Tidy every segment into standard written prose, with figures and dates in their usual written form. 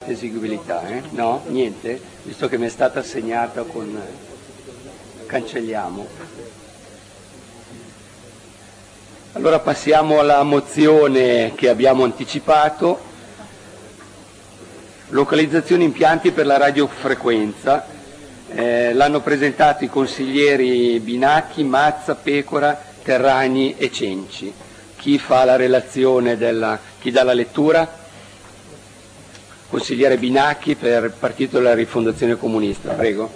Eseguibilità, No? Niente? Visto che mi è stata assegnata con... cancelliamo. Allora passiamo alla mozione che abbiamo anticipato. Localizzazione impianti per la radiofrequenza. L'hanno presentato i consiglieri Binacchi, Mazza, Pecora, Terragni e Cenci. Chi fa la relazione chi dà la lettura? Consigliere Binacchi per il Partito della Rifondazione Comunista, prego.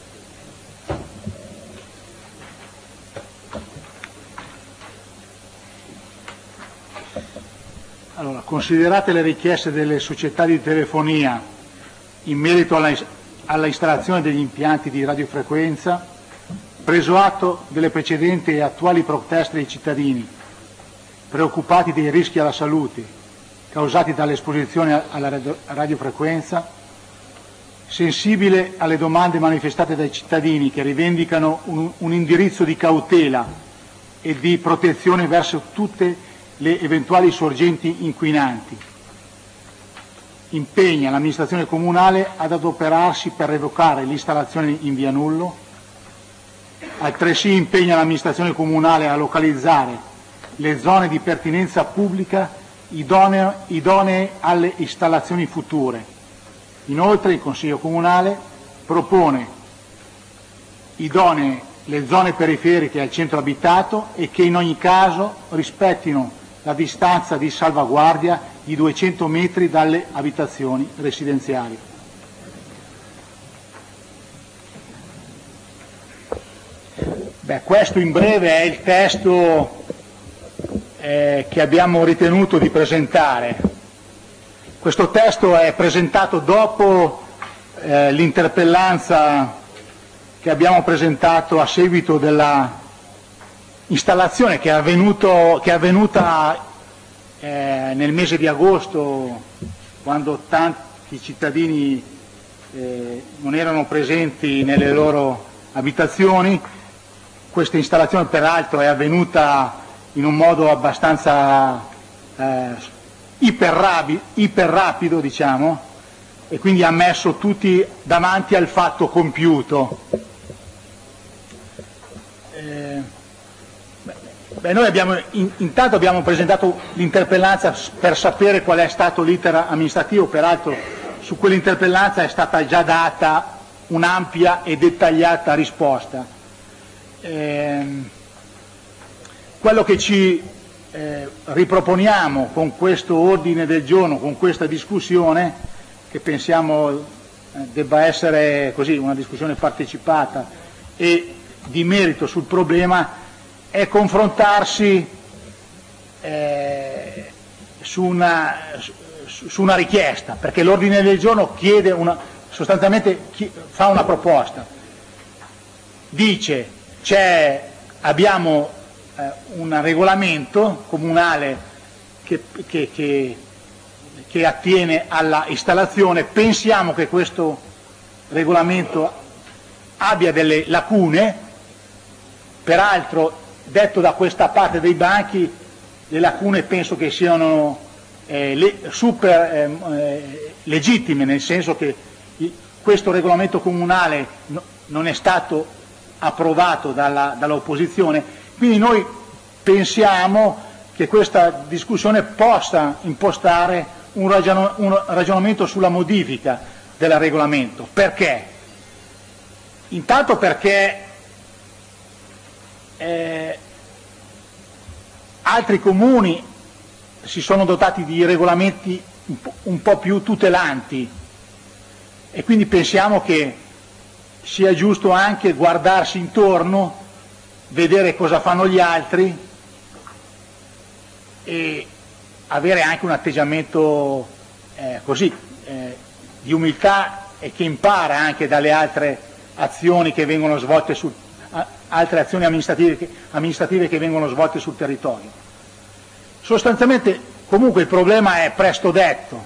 Allora, considerate le richieste delle società di telefonia in merito alla installazione degli impianti di radiofrequenza, preso atto delle precedenti e attuali proteste dei cittadini, preoccupati dei rischi alla salute causati dall'esposizione alla radiofrequenza, sensibile alle domande manifestate dai cittadini che rivendicano un indirizzo di cautela e di protezione verso tutte le eventuali sorgenti inquinanti, impegna l'amministrazione comunale ad adoperarsi per revocare l'installazione in via Nullo, altresì impegna l'amministrazione comunale a localizzare le zone di pertinenza pubblica idonee alle installazioni future. Inoltre il Consiglio Comunale propone idonee le zone periferiche al centro abitato e che in ogni caso rispettino la distanza di salvaguardia di 200 metri dalle abitazioni residenziali. Questo in breve è il testo che abbiamo ritenuto di presentare. Questo testo è presentato dopo l'interpellanza che abbiamo presentato a seguito della installazione che è avvenuta nel mese di agosto, quando tanti cittadini non erano presenti nelle loro abitazioni. Questa installazione peraltro è avvenuta in un modo abbastanza iperrapido, diciamo, e quindi ha messo tutti davanti al fatto compiuto. Noi intanto abbiamo presentato l'interpellanza per sapere qual è stato l'iter amministrativo, peraltro su quell'interpellanza è stata già data un'ampia e dettagliata risposta. Quello che ci riproponiamo con questo ordine del giorno, con questa discussione, che pensiamo debba essere così una discussione partecipata e di merito sul problema, è confrontarsi su una richiesta, perché l'ordine del giorno chiede sostanzialmente fa una proposta. Dice abbiamo un regolamento comunale che attiene alla installazione, pensiamo che questo regolamento abbia delle lacune, peraltro detto da questa parte dei banchi, le lacune penso che siano super legittime, nel senso che questo regolamento comunale non è stato approvato dall'opposizione, quindi noi pensiamo che questa discussione possa impostare un ragionamento sulla modifica del regolamento. Perché? Intanto perché altri comuni si sono dotati di regolamenti un po' più tutelanti e quindi pensiamo che sia giusto anche guardarsi intorno, vedere cosa fanno gli altri e avere anche un atteggiamento di umiltà e che impara anche dalle altre azioni che vengono svolte altre azioni amministrative che vengono svolte sul territorio. Sostanzialmente comunque il problema è presto detto,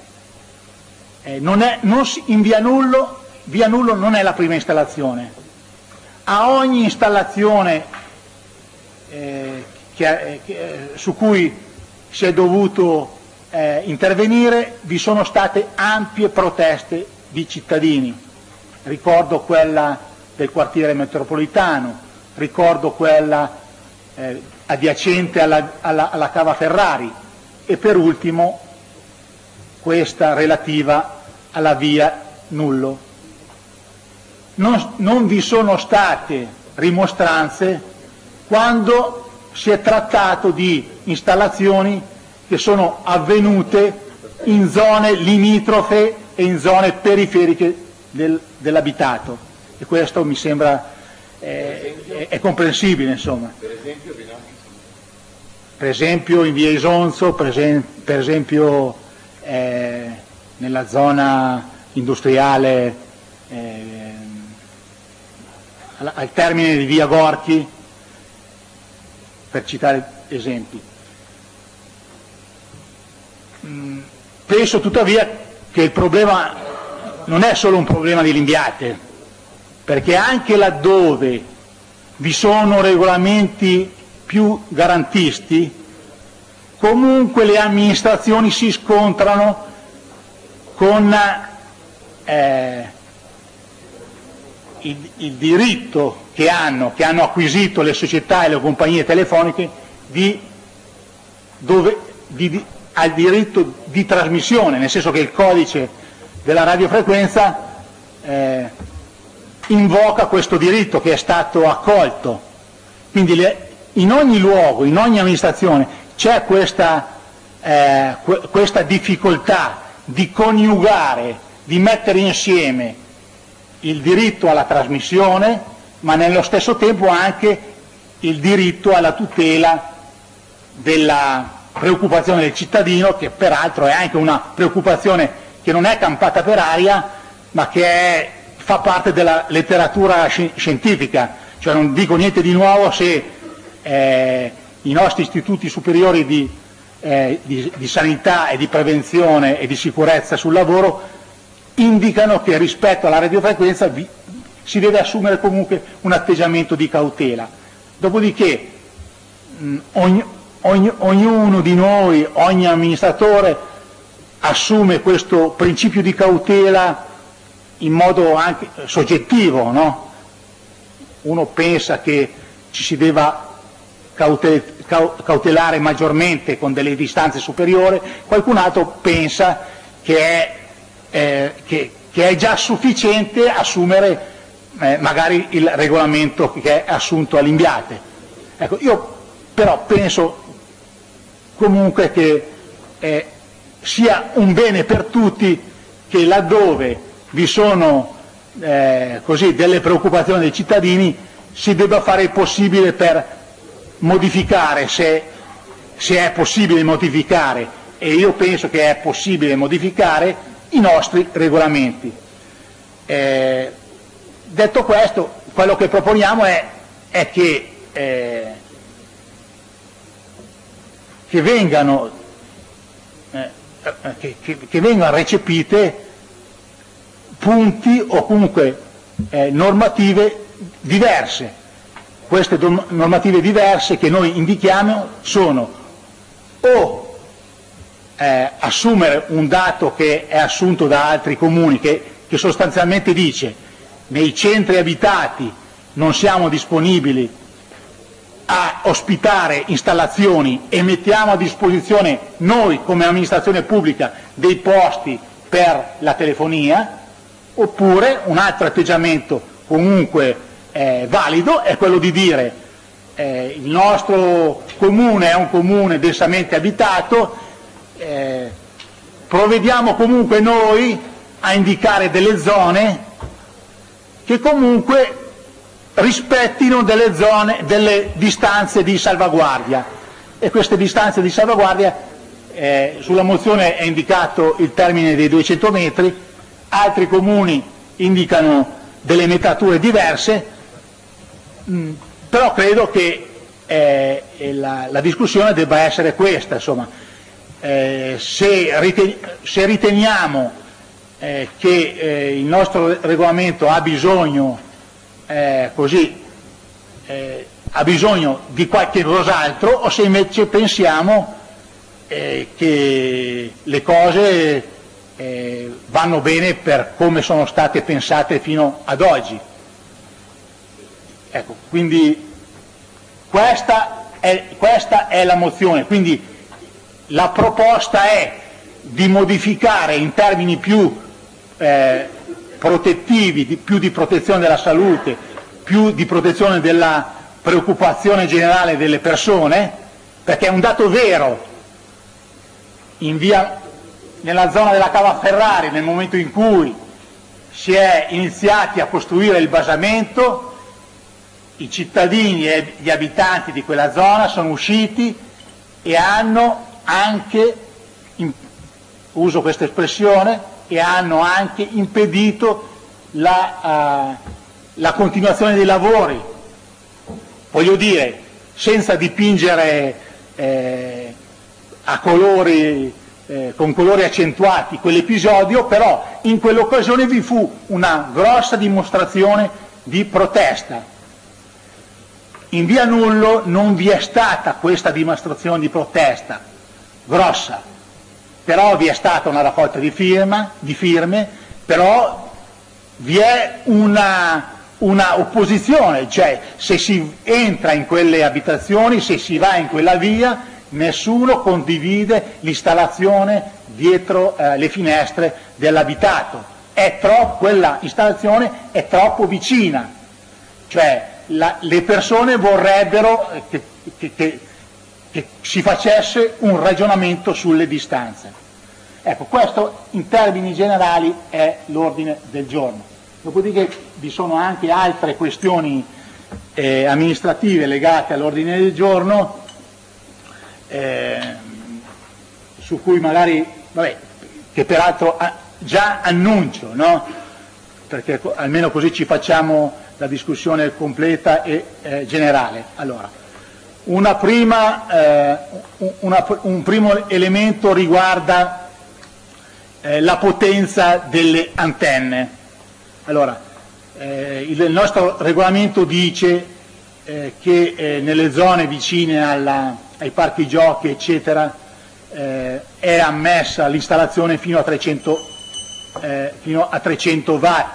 in via Nullo non è la prima installazione. A ogni installazione su cui si è dovuto intervenire vi sono state ampie proteste di cittadini. Ricordo quella del quartiere metropolitano, ricordo quella adiacente alla Cava Ferrari e per ultimo questa relativa alla via Nullo. Non vi sono state rimostranze quando si è trattato di installazioni che sono avvenute in zone limitrofe e in zone periferiche dell'abitato, e questo mi sembra è comprensibile, insomma. Per esempio in via Isonzo, per esempio nella zona industriale al termine di via Gorchi, per citare esempi. Penso tuttavia che il problema non è solo un problema di Limbiate, perché anche laddove vi sono regolamenti più garantisti, comunque le amministrazioni si scontrano con il diritto che hanno acquisito le società e le compagnie telefoniche al diritto di trasmissione, nel senso che il codice della radiofrequenza invoca questo diritto che è stato accolto. Quindi in ogni luogo, in ogni amministrazione c'è questa difficoltà di coniugare, di mettere insieme il diritto alla trasmissione, ma nello stesso tempo anche il diritto alla tutela della preoccupazione del cittadino, che peraltro è anche una preoccupazione che non è campata per aria, ma che fa parte della letteratura scientifica. Cioè non dico niente di nuovo se i nostri istituti superiori di sanità e di prevenzione e di sicurezza sul lavoro indicano che rispetto alla radiofrequenza si deve assumere comunque un atteggiamento di cautela. Dopodiché ognuno di noi, ogni amministratore assume questo principio di cautela in modo anche soggettivo, no? Uno pensa che ci si debba cautelare maggiormente con delle distanze superiori, qualcun altro pensa che è già sufficiente assumere magari il regolamento che è assunto a Limbiate. Ecco, io però penso comunque che sia un bene per tutti che laddove vi sono delle preoccupazioni dei cittadini si debba fare il possibile per modificare, se è possibile modificare, e io penso che è possibile modificare i nostri regolamenti. Detto questo, quello che proponiamo è che vengano recepite punti o comunque normative diverse. Queste normative diverse che noi indichiamo sono o assumere un dato che è assunto da altri comuni che sostanzialmente dice: nei centri abitati non siamo disponibili a ospitare installazioni e mettiamo a disposizione noi come amministrazione pubblica dei posti per la telefonia. Oppure un altro atteggiamento comunque valido è quello di dire il nostro comune è un comune densamente abitato, provvediamo comunque noi a indicare delle zone che comunque rispettino delle distanze di salvaguardia, e queste distanze di salvaguardia sulla mozione è indicato il termine dei 200 metri, altri comuni indicano delle metrature diverse, però credo che la discussione debba essere questa, insomma. Se riteniamo che il nostro regolamento ha bisogno di qualche cos'altro, o se invece pensiamo che le cose vanno bene per come sono state pensate fino ad oggi. Ecco, quindi questa è la mozione, quindi la proposta è di modificare in termini più protettivi, più di protezione della salute, più di protezione della preoccupazione generale delle persone, perché è un dato vero, nella zona della Cava Ferrari, nel momento in cui si è iniziati a costruire il basamento, i cittadini e gli abitanti di quella zona sono usciti e hanno anche, uso questa espressione, e hanno anche impedito la continuazione dei lavori. Voglio dire, senza dipingere a colori, con colori accentuati quell'episodio, però in quell'occasione vi fu una grossa dimostrazione di protesta. In via Nullo non vi è stata questa dimostrazione di protesta grossa, però vi è stata una raccolta di firme, però vi è una opposizione, cioè se si entra in quelle abitazioni, se si va in quella via, nessuno condivide l'installazione dietro le finestre dell'abitato. Quella installazione è troppo vicina, cioè le persone vorrebbero che si facesse un ragionamento sulle distanze. Ecco, questo in termini generali è l'ordine del giorno. Dopodiché vi sono anche altre questioni amministrative legate all'ordine del giorno, su cui magari, che peraltro già annuncio, no? Perché almeno così ci facciamo la discussione completa e generale. Allora, un primo elemento riguarda la potenza delle antenne. Allora, il nostro regolamento dice che nelle zone vicine ai parchi giochi, eccetera, è ammessa l'installazione fino a 300 watt.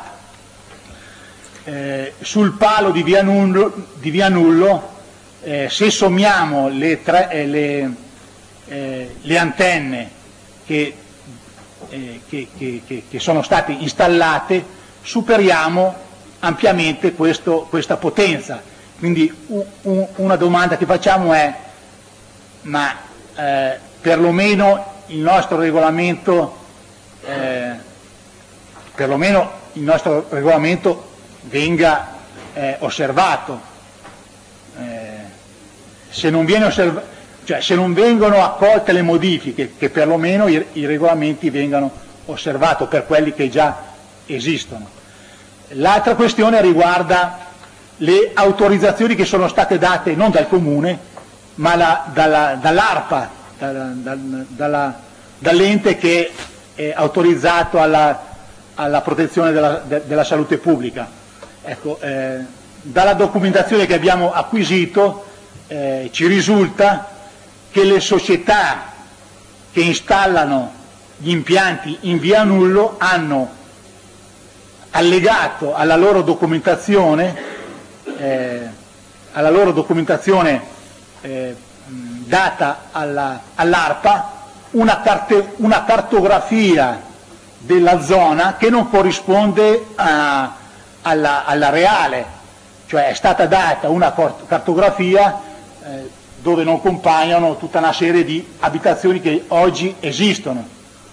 Sul palo di via Nullo, se sommiamo le antenne che sono state installate, superiamo ampiamente questa potenza. Quindi una domanda che facciamo è: ma perlomeno il nostro regolamento venga osservato. Se non vengono accolte le modifiche, che perlomeno i regolamenti vengano osservati per quelli che già esistono. L'altra questione riguarda le autorizzazioni che sono state date non dal Comune, ma dall'ARPA, dall'ente che è autorizzato alla protezione della salute pubblica. Ecco, dalla documentazione che abbiamo acquisito ci risulta che le società che installano gli impianti in via Nullo hanno allegato alla loro documentazione data all'ARPA una cartografia della zona che non corrisponde alla reale, cioè è stata data una cartografia dove non compaiono tutta una serie di abitazioni che oggi esistono,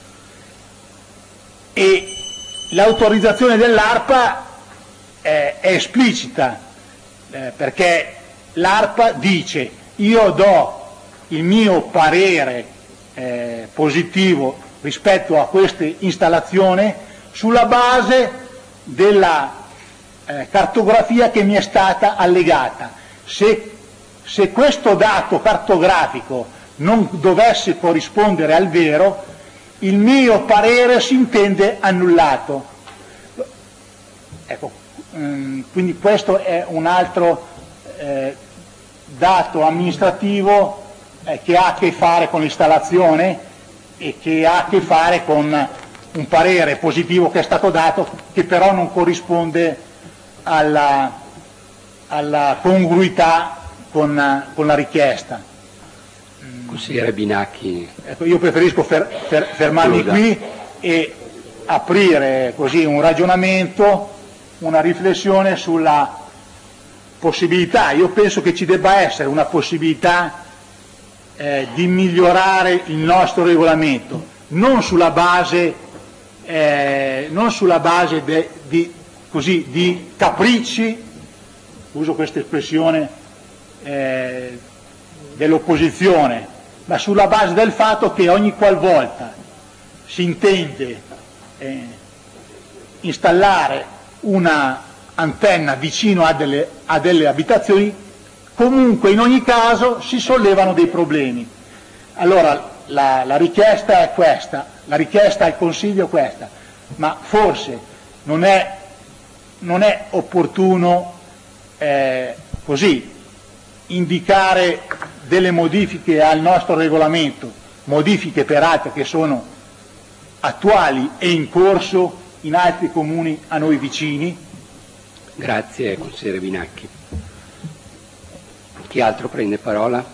e l'autorizzazione dell'ARPA è esplicita, perché l'ARPA dice: io do il mio parere positivo rispetto a queste installazioni sulla base della cartografia che mi è stata allegata. Se questo dato cartografico non dovesse corrispondere al vero, il mio parere si intende annullato. Ecco, quindi questo è un altro dato amministrativo che ha a che fare con l'installazione e che ha a che fare con un parere positivo che è stato dato, che però non corrisponde alla congruità con la richiesta. Consigliere Binacchi. Ecco, io preferisco fermarmi qui e aprire così un ragionamento, una riflessione sulla possibilità. Io penso che ci debba essere una possibilità di migliorare il nostro regolamento, non sulla base di capricci, uso questa espressione dell'opposizione, ma sulla base del fatto che ogni qualvolta si intende installare una antenna vicino a delle abitazioni, comunque in ogni caso si sollevano dei problemi. Allora la richiesta è questa, la richiesta al Consiglio è questa, ma forse non è opportuno così indicare delle modifiche al nostro regolamento, modifiche peraltro che sono attuali e in corso in altri comuni a noi vicini. Grazie consigliere Binacchi. Chi altro prende parola?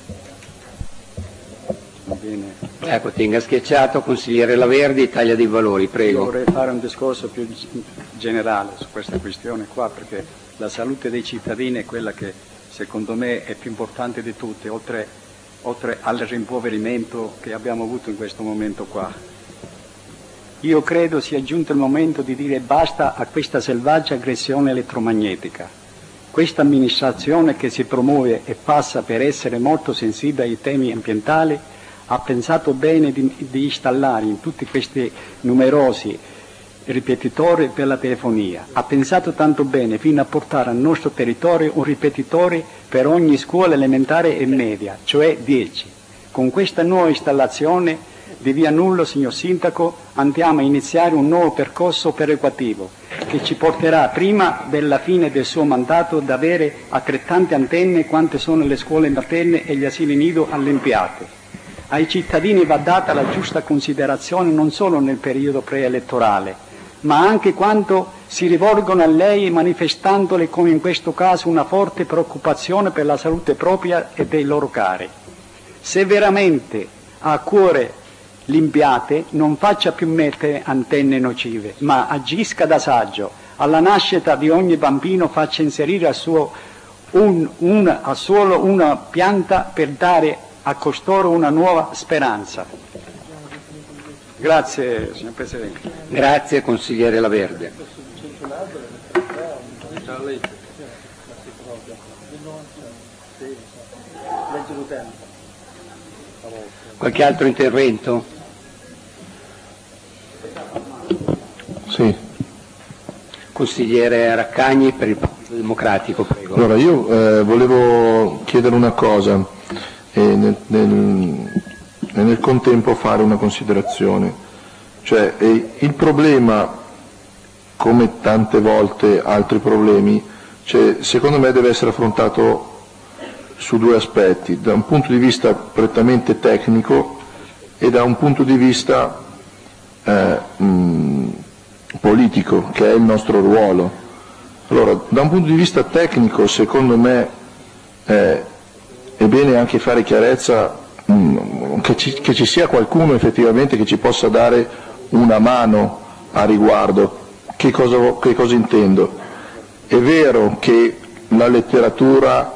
Bene. Ecco, tenga schiacciato, consigliere Laverdi, Italia dei Valori, prego. Io vorrei fare un discorso più generale su questa questione qua, perché la salute dei cittadini è quella che secondo me è più importante di tutte, oltre al rimpoverimento che abbiamo avuto in questo momento qua. Io credo sia giunto il momento di dire basta a questa selvaggia aggressione elettromagnetica. Questa amministrazione che si promuove e passa per essere molto sensibile ai temi ambientali ha pensato bene di installare in tutti questi numerosi ripetitori per la telefonia. Ha pensato tanto bene fino a portare al nostro territorio un ripetitore per ogni scuola elementare e media, cioè 10. Con questa nuova installazione di Via Nullo, signor Sindaco, andiamo a iniziare un nuovo percorso perequativo che ci porterà prima della fine del suo mandato ad avere altrettante antenne quante sono le scuole materne e gli asili nido allempiate. Ai cittadini va data la giusta considerazione non solo nel periodo preelettorale, ma anche quando si rivolgono a lei manifestandole, come in questo caso, una forte preoccupazione per la salute propria e dei loro cari. Se veramente ha a cuore l'impiante, non faccia più mettere antenne nocive, ma agisca da saggio. Alla nascita di ogni bambino faccia inserire solo una pianta per dare a costoro una nuova speranza. Grazie, signor Presidente. Grazie, consigliere Laverde. Qualche altro intervento? Sì. Consigliere Raccagni per il Partito Democratico, prego. Allora, io volevo chiedere una cosa e nel contempo fare una considerazione. Cioè, il problema, come tante volte altri problemi, cioè, secondo me deve essere affrontato su due aspetti, da un punto di vista prettamente tecnico e da un punto di vista politico, che è il nostro ruolo. Allora, da un punto di vista tecnico, secondo me è bene anche fare chiarezza, che ci sia qualcuno effettivamente che ci possa dare una mano a riguardo. Che cosa intendo? È vero che la letteratura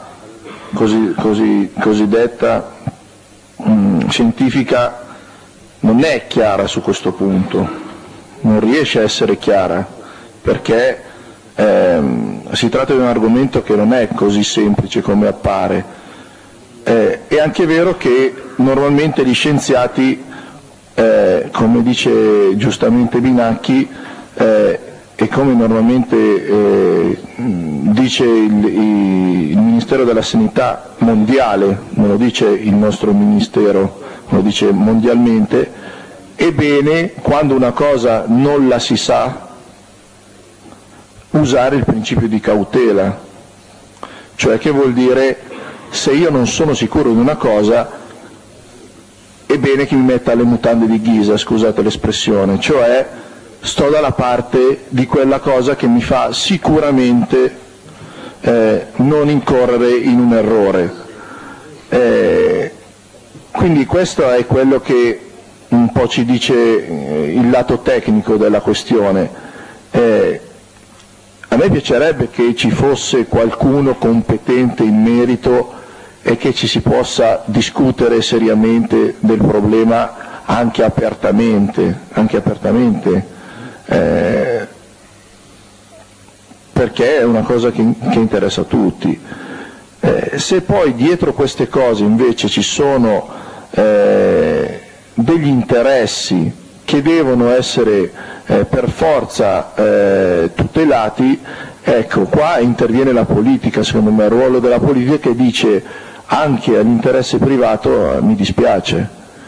cosiddetta scientifica non è chiara su questo punto, non riesce a essere chiara, perché si tratta di un argomento che non è così semplice come appare. È anche vero che normalmente gli scienziati, come dice giustamente Binacchi, e come normalmente dice il Ministero della Sanità mondiale, non lo dice il nostro Ministero, lo dice mondialmente, è bene, quando una cosa non la si sa, usare il principio di cautela. Cioè, che vuol dire, se io non sono sicuro di una cosa, è bene che mi metta le mutande di ghisa, scusate l'espressione, cioè sto dalla parte di quella cosa che mi fa sicuramente non incorrere in un errore. Quindi questo è quello che un po' ci dice il lato tecnico della questione. A me piacerebbe che ci fosse qualcuno competente in merito e che ci si possa discutere seriamente del problema anche apertamente, perché è una cosa che interessa a tutti. Se poi dietro queste cose invece ci sono degli interessi che devono essere per forza tutelati, ecco, qua interviene la politica, secondo me, il ruolo della politica che dice anche all'interesse privato mi dispiace,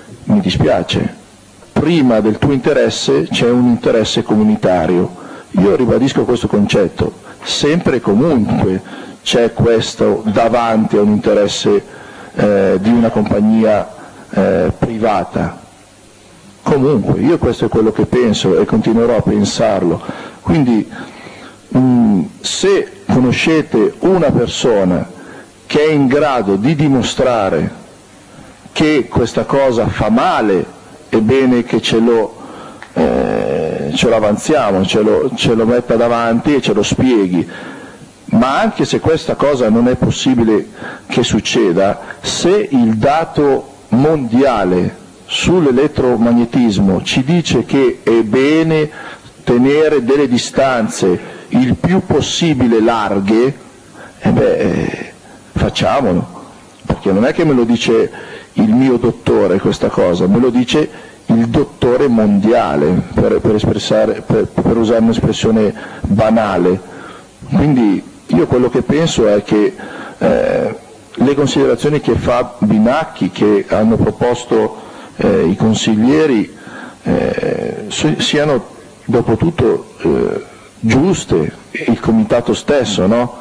prima del tuo interesse c'è un interesse comunitario. Io ribadisco questo concetto, sempre e comunque c'è questo davanti a un interesse di una compagnia privata. Comunque, io questo è quello che penso e continuerò a pensarlo. Quindi se conoscete una persona che è in grado di dimostrare che questa cosa fa male, è bene che ce lo avanziamo, ce lo metta davanti e ce lo spieghi. Ma anche se questa cosa non è possibile che succeda, se il dato mondiale sull'elettromagnetismo ci dice che è bene tenere delle distanze il più possibile larghe, facciamolo, perché non è che me lo dice il mio dottore questa cosa, me lo dice il dottore mondiale, per usare un'espressione banale. Quindi io quello che penso è che le considerazioni che fa Binacchi, che hanno proposto i consiglieri, siano dopo tutto giuste, il comitato stesso, no?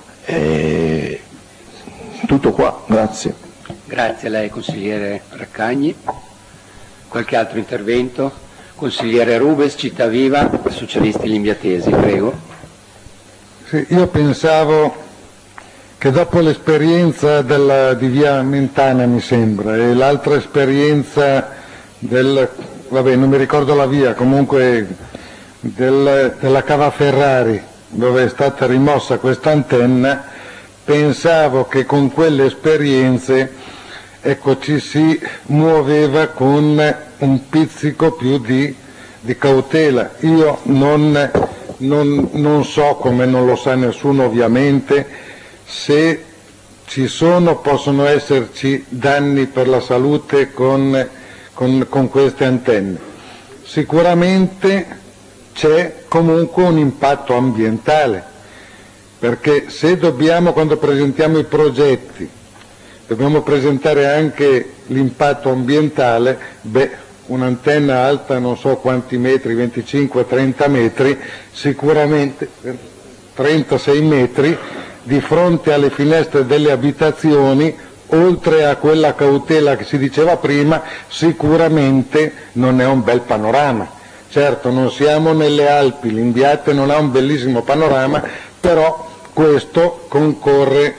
Tutto qua, grazie. Grazie a lei, consigliere Raccagni. Qualche altro intervento? Consigliere Rubes, Città Viva, Socialisti Limbiatesi, prego. Sì, io pensavo che dopo l'esperienza di via Mentana, mi sembra, e l'altra esperienza vabbè, non mi ricordo la via, comunque della Cava Ferrari, dove è stata rimossa questa antenna, pensavo che con quelle esperienze, ecco, ci si muoveva con un pizzico più di cautela. Io non so, come non lo sa nessuno ovviamente, se possono esserci danni per la salute con queste antenne. Sicuramente c'è comunque un impatto ambientale, perché se quando presentiamo i progetti, dobbiamo presentare anche l'impatto ambientale, un'antenna alta non so quanti metri, 25-30 metri, sicuramente 36 metri, di fronte alle finestre delle abitazioni, oltre a quella cautela che si diceva prima, sicuramente non è un bel panorama. Certo, non siamo nelle Alpi, l'Imbiate non ha un bellissimo panorama, però questo concorre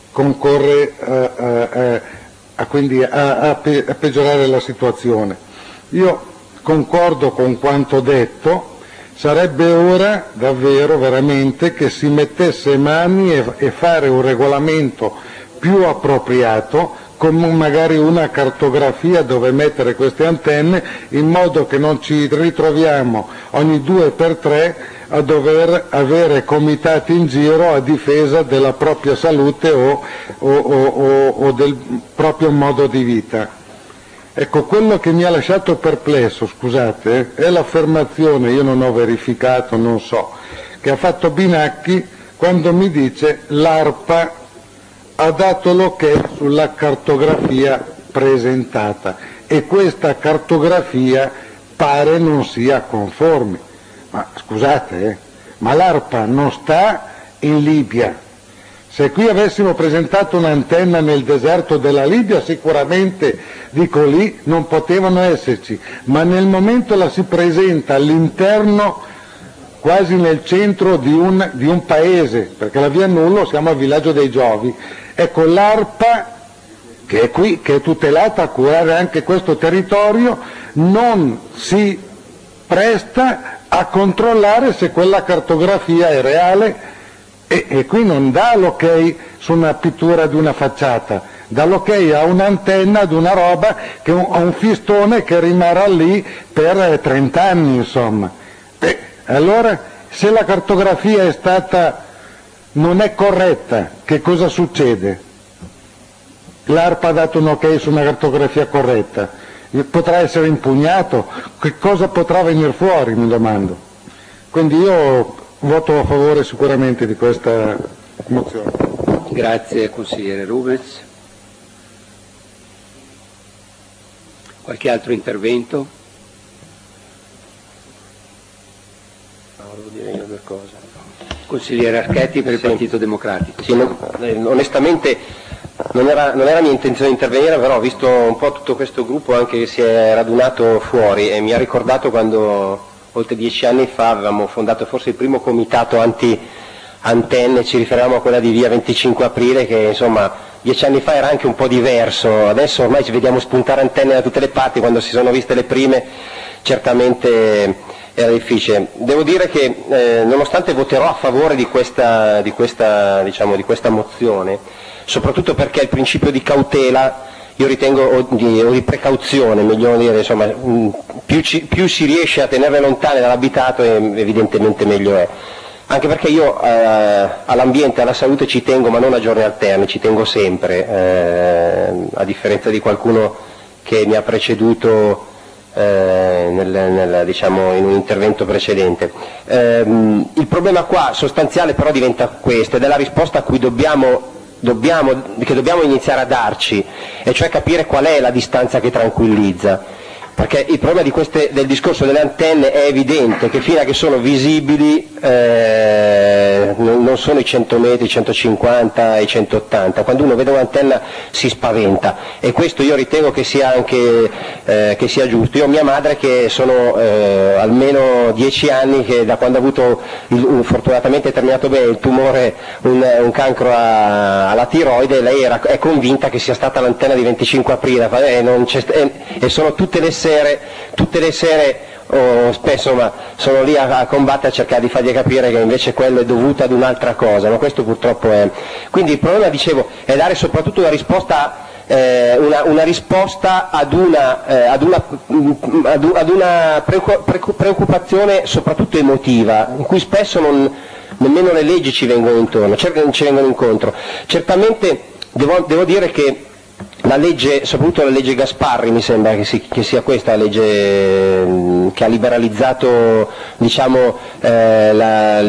quindi a peggiorare la situazione. Io concordo con quanto detto. Sarebbe ora davvero, veramente, che si mettesse mani e fare un regolamento più appropriato, con magari una cartografia dove mettere queste antenne, in modo che non ci ritroviamo ogni 2x3 a dover avere comitati in giro a difesa della propria salute o del proprio modo di vita. Ecco, quello che mi ha lasciato perplesso, scusate, è l'affermazione, io non ho verificato, non so, che ha fatto Binacchi quando mi dice l'ARPA ha dato l'ok sulla cartografia presentata e questa cartografia pare non sia conforme. Ma scusate, ma l'ARPA non sta in Libia, Se qui avessimo presentato un'antenna nel deserto della Libia, sicuramente, dico lì, non potevano esserci, ma nel momento la si presenta all'interno, quasi nel centro di un paese, perché la via Nullo, siamo al villaggio dei Giovi, ecco l'ARPA, che è qui, che è tutelata a curare anche questo territorio, non si presta a controllare se quella cartografia è reale, e qui non dà l'ok su una pittura di una facciata, dà l'ok a un'antenna, ad una roba, a un fistone che rimarrà lì per 30 anni, insomma. Allora, se la cartografia non è corretta, che cosa succede? L'ARPA ha dato un ok su una cartografia corretta, potrà essere impugnato, che cosa potrà venire fuori, mi domando. Quindi io voto a favore sicuramente di questa mozione. Grazie consigliere Rubens. Qualche altro intervento? Volevo dire io due cose. Consigliere Archetti per il Partito Democratico. Sì, onestamente non era mia intenzione di intervenire, però ho visto un po' tutto questo gruppo anche che si è radunato fuori e mi ha ricordato quando oltre 10 anni fa avevamo fondato forse il primo comitato anti-antenne, ci riferivamo a quella di via 25 aprile che insomma 10 anni fa era anche un po' diverso, adesso ormai ci vediamo spuntare antenne da tutte le parti, quando si sono viste le prime certamente era difficile. Devo dire che nonostante voterò a favore di questa mozione, soprattutto perché il principio di cautela io ritengo, o di precauzione, meglio dire, insomma, più si riesce a tenerle lontane dall'abitato evidentemente meglio è. Anche perché io all'ambiente, alla salute ci tengo, ma non a giorni alterni, ci tengo sempre, a differenza di qualcuno che mi ha preceduto in un intervento precedente. Il problema qua sostanziale però diventa questo, ed è la risposta a cui dobbiamo iniziare a darci, e cioè capire qual è la distanza che tranquillizza. Perché il problema del discorso delle antenne è evidente che fino a che sono visibili non sono i 100 metri, i 150, i 180, quando uno vede un'antenna si spaventa, e questo io ritengo che sia anche che sia giusto. Io ho mia madre che sono almeno 10 anni che da quando ha avuto fortunatamente terminato bene il tumore, un cancro alla tiroide, lei è convinta che sia stata l'antenna di 25 aprile e sono tutte le sere spesso sono lì a combattere, a cercare di fargli capire che invece quello è dovuto ad un'altra cosa, ma questo purtroppo è. Quindi il problema, dicevo, è dare soprattutto una risposta ad una preoccupazione soprattutto emotiva, in cui spesso nemmeno le leggi ci vengono incontro. Certamente devo dire che la legge, soprattutto la legge Gasparri, mi sembra che sia questa la legge che ha liberalizzato la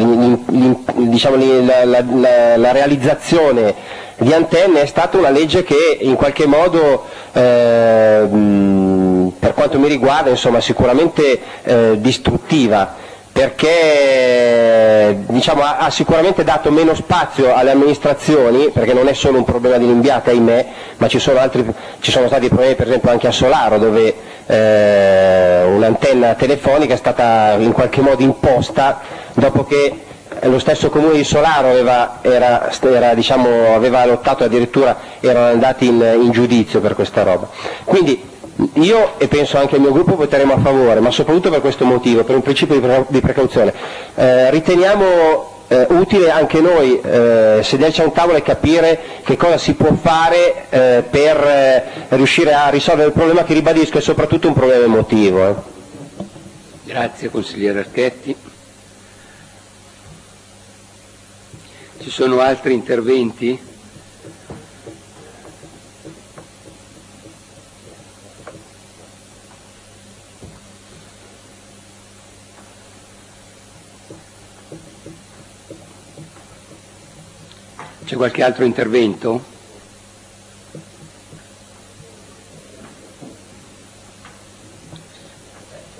realizzazione di antenne, è stata una legge che in qualche modo, per quanto mi riguarda, insomma, sicuramente distruttiva, perché ha sicuramente dato meno spazio alle amministrazioni, perché non è solo un problema di Limbiate, ahimè, ma ci sono stati problemi per esempio anche a Solaro, dove un'antenna telefonica è stata in qualche modo imposta dopo che lo stesso comune di Solaro aveva lottato, addirittura erano andati in giudizio per questa roba. Quindi io, e penso anche il mio gruppo, voteremo a favore, ma soprattutto per questo motivo, per un principio di precauzione. Riteniamo utile anche noi sederci a un tavolo e capire che cosa si può fare per riuscire a risolvere il problema, che, ribadisco, è soprattutto un problema emotivo. Grazie consigliere Archetti. Ci sono altri interventi? C'è qualche altro intervento?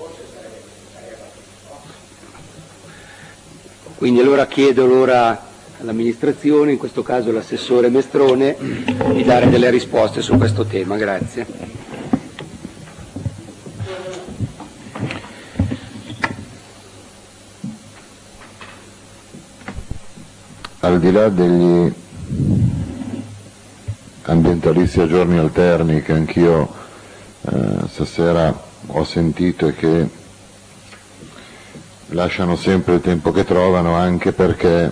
Quindi allora chiedo all'amministrazione, in questo caso l'assessore Mestrone, di dare delle risposte su questo tema. Grazie. Al di là degli ambientalisti a giorni alterni che anch'io stasera ho sentito e che lasciano sempre il tempo che trovano, anche perché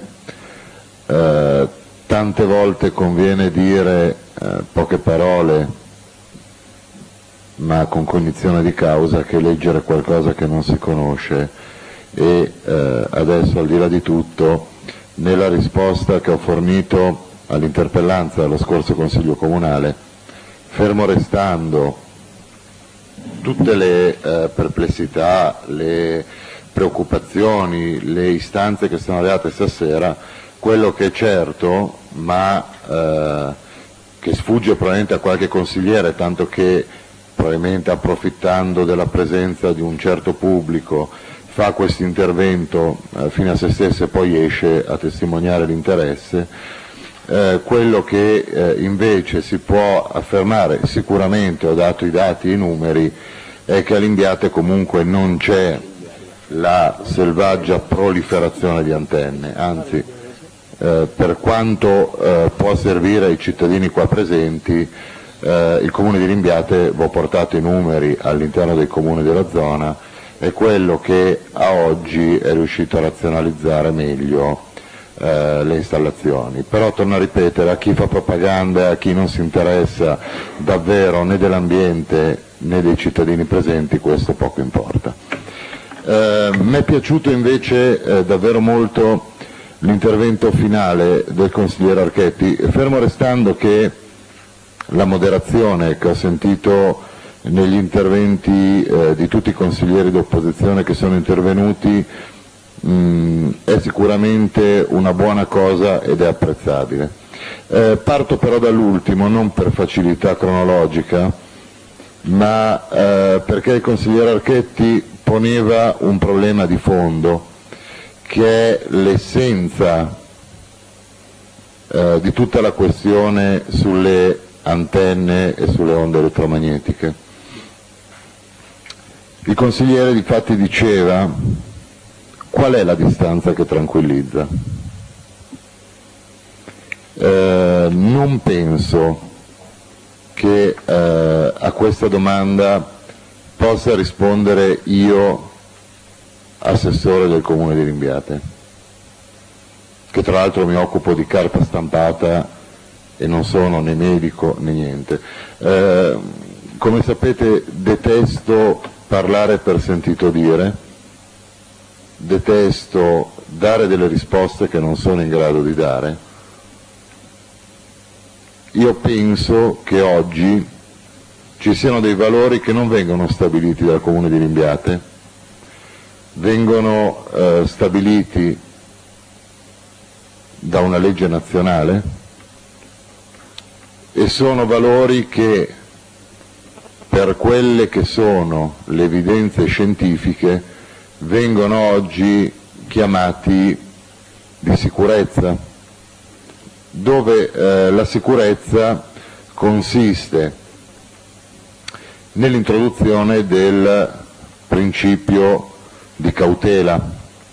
tante volte conviene dire poche parole ma con cognizione di causa che leggere qualcosa che non si conosce, e adesso, al di là di tutto, nella risposta che ho fornito all'interpellanza dello scorso Consiglio Comunale, fermo restando tutte le perplessità, le preoccupazioni, le istanze che sono arrivate stasera, quello che è certo, ma che sfugge probabilmente a qualche consigliere, tanto che probabilmente approfittando della presenza di un certo pubblico fa questo intervento fino a se stesso e poi esce a testimoniare l'interesse, quello che invece si può affermare sicuramente, ho dato i dati e i numeri, è che all'Imbiate comunque non c'è la selvaggia proliferazione di antenne, anzi per quanto può servire ai cittadini qua presenti, il Comune di Limbiate, vi ho portato i numeri all'interno dei comuni della zona, è quello che a oggi è riuscito a razionalizzare meglio le installazioni. Però torno a ripetere, a chi fa propaganda e a chi non si interessa davvero né dell'ambiente né dei cittadini presenti, questo poco importa. Mi è piaciuto invece davvero molto l'intervento finale del consigliere Archetti, fermo restando che la moderazione che ho sentito negli interventi di tutti i consiglieri d'opposizione che sono intervenuti è sicuramente una buona cosa ed è apprezzabile. Parto però dall'ultimo, non per facilità cronologica, ma perché il consigliere Archetti poneva un problema di fondo, che è l'essenza di tutta la questione sulle antenne e sulle onde elettromagnetiche. Il consigliere difatti diceva: qual è la distanza che tranquillizza? Non penso che a questa domanda possa rispondere io, assessore del Comune di Limbiate, che tra l'altro mi occupo di carta stampata e non sono né medico né niente. Come sapete, detesto parlare per sentito dire, detesto dare delle risposte che non sono in grado di dare. Io penso che oggi ci siano dei valori che non vengono stabiliti dal Comune di Limbiate, vengono stabiliti da una legge nazionale e sono valori che, per quelle che sono le evidenze scientifiche, vengono oggi chiamati di sicurezza, dove la sicurezza consiste nell'introduzione del principio di cautela.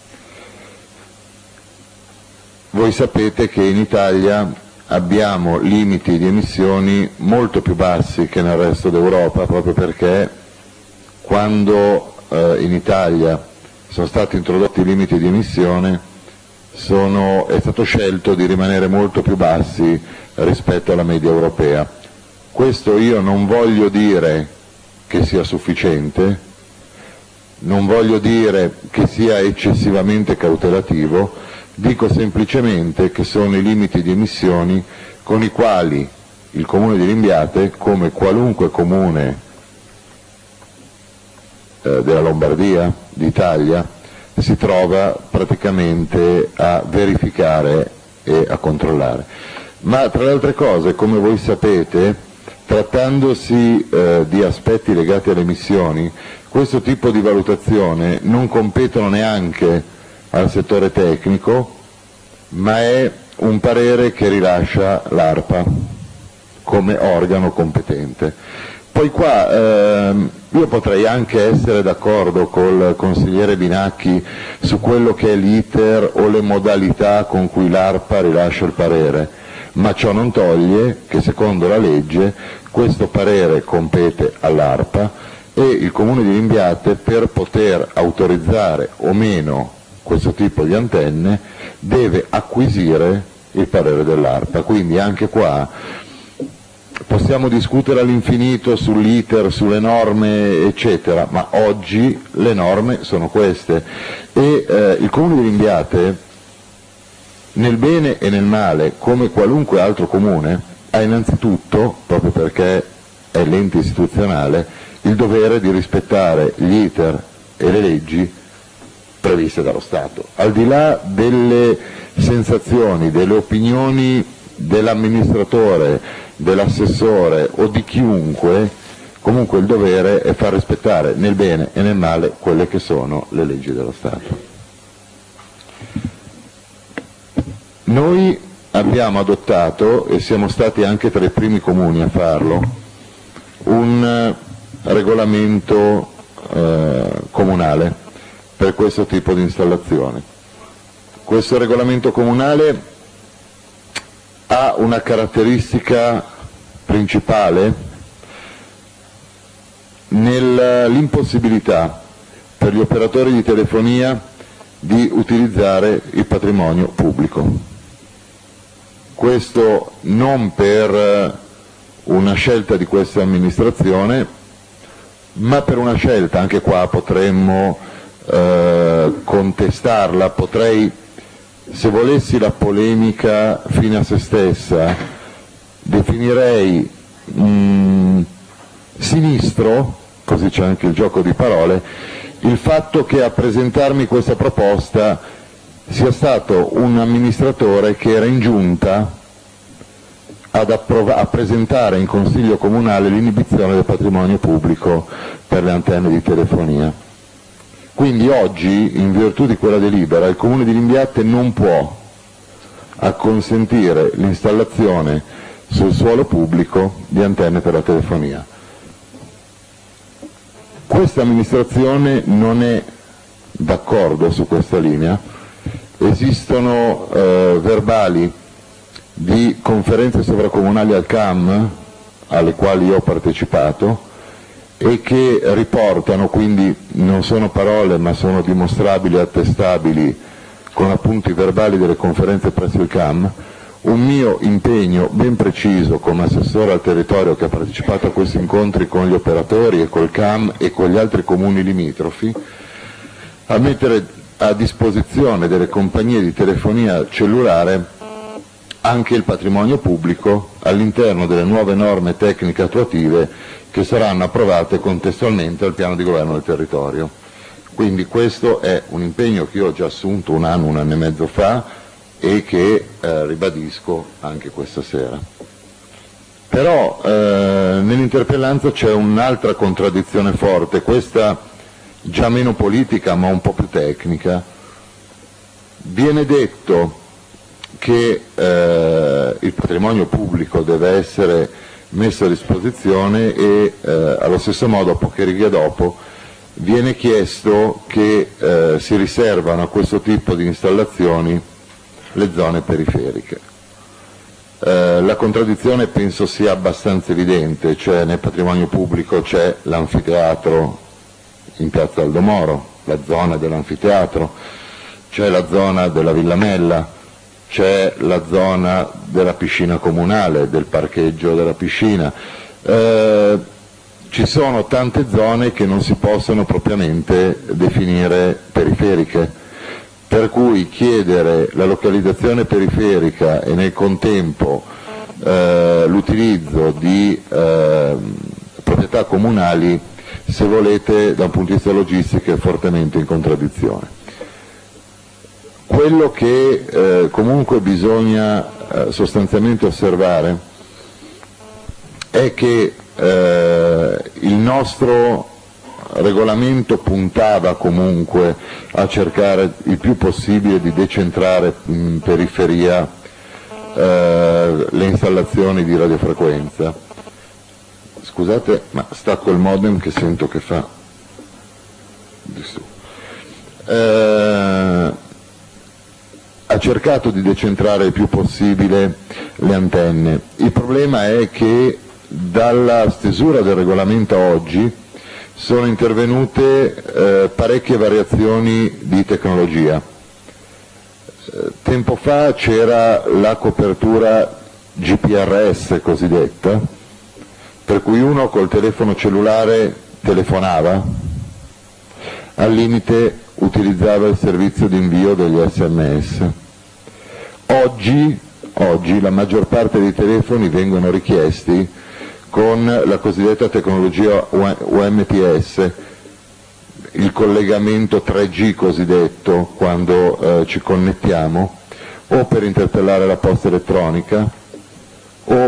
Voi sapete che in Italia abbiamo limiti di emissioni molto più bassi che nel resto d'Europa, proprio perché quando in Italia sono stati introdotti i limiti di emissione è stato scelto di rimanere molto più bassi rispetto alla media europea. Questo io non voglio dire che sia sufficiente, non voglio dire che sia eccessivamente cautelativo, dico semplicemente che sono i limiti di emissioni con i quali il Comune di Limbiate, come qualunque comune della Lombardia, d'Italia, si trova praticamente a verificare e a controllare. Ma tra le altre cose, come voi sapete, trattandosi di aspetti legati alle emissioni, questo tipo di valutazione non competono neanche al settore tecnico, ma è un parere che rilascia l'ARPA come organo competente. Poi qua io potrei anche essere d'accordo col consigliere Binacchi su quello che è l'iter o le modalità con cui l'ARPA rilascia il parere, ma ciò non toglie che secondo la legge questo parere compete all'ARPA e il Comune di Limbiate, per poter autorizzare o meno questo tipo di antenne, deve acquisire il parere dell'ARPA. Quindi anche qua possiamo discutere all'infinito sull'iter, sulle norme eccetera, ma oggi le norme sono queste e il Comune di Limbiate, nel bene e nel male, come qualunque altro comune, ha innanzitutto, proprio perché è l'ente istituzionale, il dovere di rispettare gli iter e le leggi previste dallo Stato. Al di là delle sensazioni, delle opinioni dell'amministratore, dell'assessore o di chiunque, comunque il dovere è far rispettare nel bene e nel male quelle che sono le leggi dello Stato. Noi abbiamo adottato, e siamo stati anche tra i primi comuni a farlo, un regolamento comunale per questo tipo di installazione. Questo regolamento comunale ha una caratteristica principale nell'impossibilità per gli operatori di telefonia di utilizzare il patrimonio pubblico. Questo non per una scelta di questa amministrazione, ma per una scelta, anche qua potremmo contestarla, potrei, se volessi la polemica fine a se stessa, definirei sinistro, così c'è anche il gioco di parole, il fatto che a presentarmi questa proposta sia stato un amministratore che era in giunta a presentare in Consiglio Comunale l'inibizione del patrimonio pubblico per le antenne di telefonia. Quindi oggi, in virtù di quella delibera, il Comune di Limbiate non può acconsentire l'installazione sul suolo pubblico di antenne per la telefonia. Questa amministrazione non è d'accordo su questa linea, esistono verbali di conferenze sovracomunali al CAM alle quali io ho partecipato e che riportano, quindi non sono parole ma sono dimostrabili e attestabili con appunti verbali delle conferenze presso il CAM, un mio impegno ben preciso come assessore al territorio che ha partecipato a questi incontri con gli operatori e col CAM e con gli altri comuni limitrofi, a mettere a disposizione delle compagnie di telefonia cellulare anche il patrimonio pubblico all'interno delle nuove norme tecniche attuative che saranno approvate contestualmente al piano di governo del territorio. Quindi questo è un impegno che io ho già assunto un anno e mezzo fa e che ribadisco anche questa sera. Però nell'interpellanza c'è un'altra contraddizione forte, questa già meno politica ma un po' più tecnica. Viene detto che il patrimonio pubblico deve essere messo a disposizione e allo stesso modo, poche righe dopo, viene chiesto che si riservano a questo tipo di installazioni le zone periferiche. La contraddizione penso sia abbastanza evidente, cioè nel patrimonio pubblico c'è l'anfiteatro in piazza Aldomoro, la zona dell'anfiteatro, c'è la zona della Villamella, c'è la zona della piscina comunale, del parcheggio della piscina, ci sono tante zone che non si possono propriamente definire periferiche, per cui chiedere la localizzazione periferica e nel contempo l'utilizzo di proprietà comunali, se volete, da un punto di vista logistico è fortemente in contraddizione. Quello che comunque bisogna sostanzialmente osservare è che il nostro regolamento puntava comunque a cercare il più possibile di decentrare in periferia le installazioni di radiofrequenza. Scusate, ma stacco il modem che sento che fa di su. Ha cercato di decentrare il più possibile le antenne. Il problema è che dalla stesura del regolamento a oggi sono intervenute parecchie variazioni di tecnologia. Tempo fa c'era la copertura GPRS cosiddetta, per cui uno col telefono cellulare telefonava, al limite utilizzava il servizio di invio degli SMS. Oggi la maggior parte dei telefoni vengono richiesti con la cosiddetta tecnologia UMTS, il collegamento 3G cosiddetto, quando ci connettiamo, o per interpellare la posta elettronica, o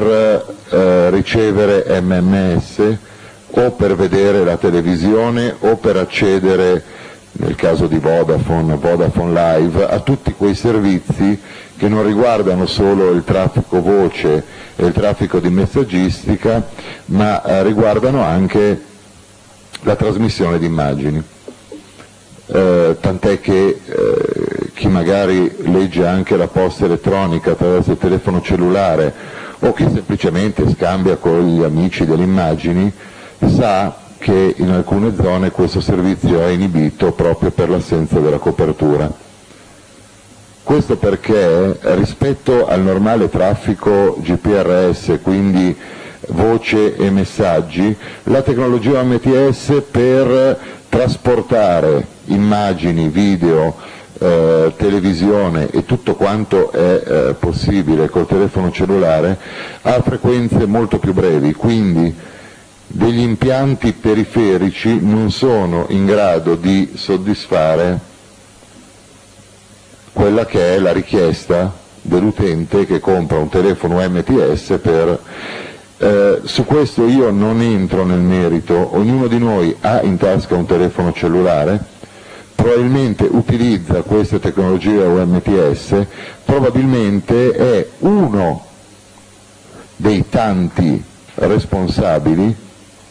per ricevere MMS, o per vedere la televisione, o per accedere, nel caso di Vodafone Live, a tutti quei servizi che non riguardano solo il traffico voce e il traffico di messaggistica, ma riguardano anche la trasmissione di immagini. Tant'è che chi magari legge anche la posta elettronica attraverso il telefono cellulare o chi semplicemente scambia con gli amici delle immagini sa che in alcune zone questo servizio è inibito proprio per l'assenza della copertura. Questo perché rispetto al normale traffico GPRS, quindi voce e messaggi, la tecnologia UMTS per trasportare immagini, video, televisione e tutto quanto è possibile col telefono cellulare ha frequenze molto più brevi, quindi degli impianti periferici non sono in grado di soddisfare quella che è la richiesta dell'utente che compra un telefono UMTS per... su questo io non entro nel merito, ognuno di noi ha in tasca un telefono cellulare, probabilmente utilizza queste tecnologie UMTS, probabilmente è uno dei tanti responsabili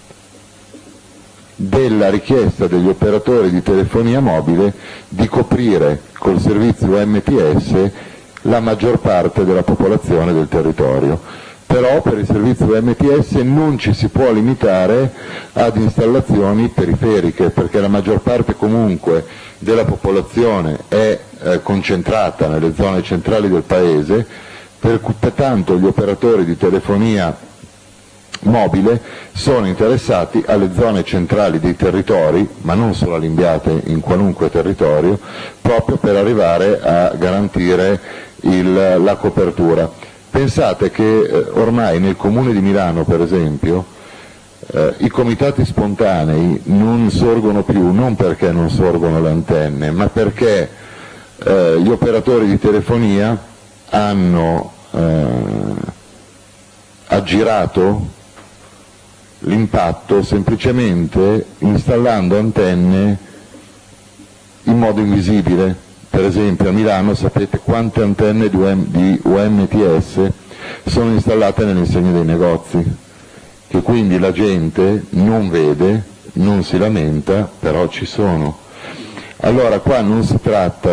della richiesta degli operatori di telefonia mobile di coprire col servizio UMTS la maggior parte della popolazione del territorio. Però per il servizio UMTS non ci si può limitare ad installazioni periferiche, perché la maggior parte comunque della popolazione è concentrata nelle zone centrali del paese, pertanto gli operatori di telefonia mobile sono interessati alle zone centrali dei territori, ma non solo all'Imbiate, in qualunque territorio, proprio per arrivare a garantire la copertura. Pensate che ormai nel comune di Milano, per esempio, i comitati spontanei non sorgono più, non perché non sorgono le antenne, ma perché gli operatori di telefonia hanno aggirato l'impatto semplicemente installando antenne in modo invisibile. Per esempio a Milano sapete quante antenne di UMTS sono installate nelle insegne dei negozi, che quindi la gente non vede, non si lamenta, però ci sono. Allora qua non si tratta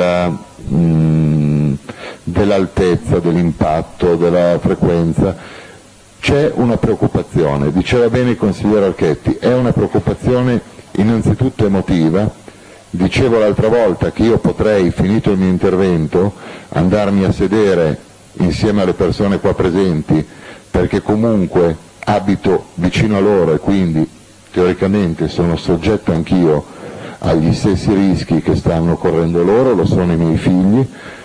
dell'altezza, dell'impatto, della frequenza. C'è una preoccupazione, diceva bene il consigliere Archetti, è una preoccupazione innanzitutto emotiva. Dicevo l'altra volta che io potrei, finito il mio intervento, andarmi a sedere insieme alle persone qua presenti, perché comunque abito vicino a loro e quindi teoricamente sono soggetto anch'io agli stessi rischi che stanno correndo loro, lo sono i miei figli.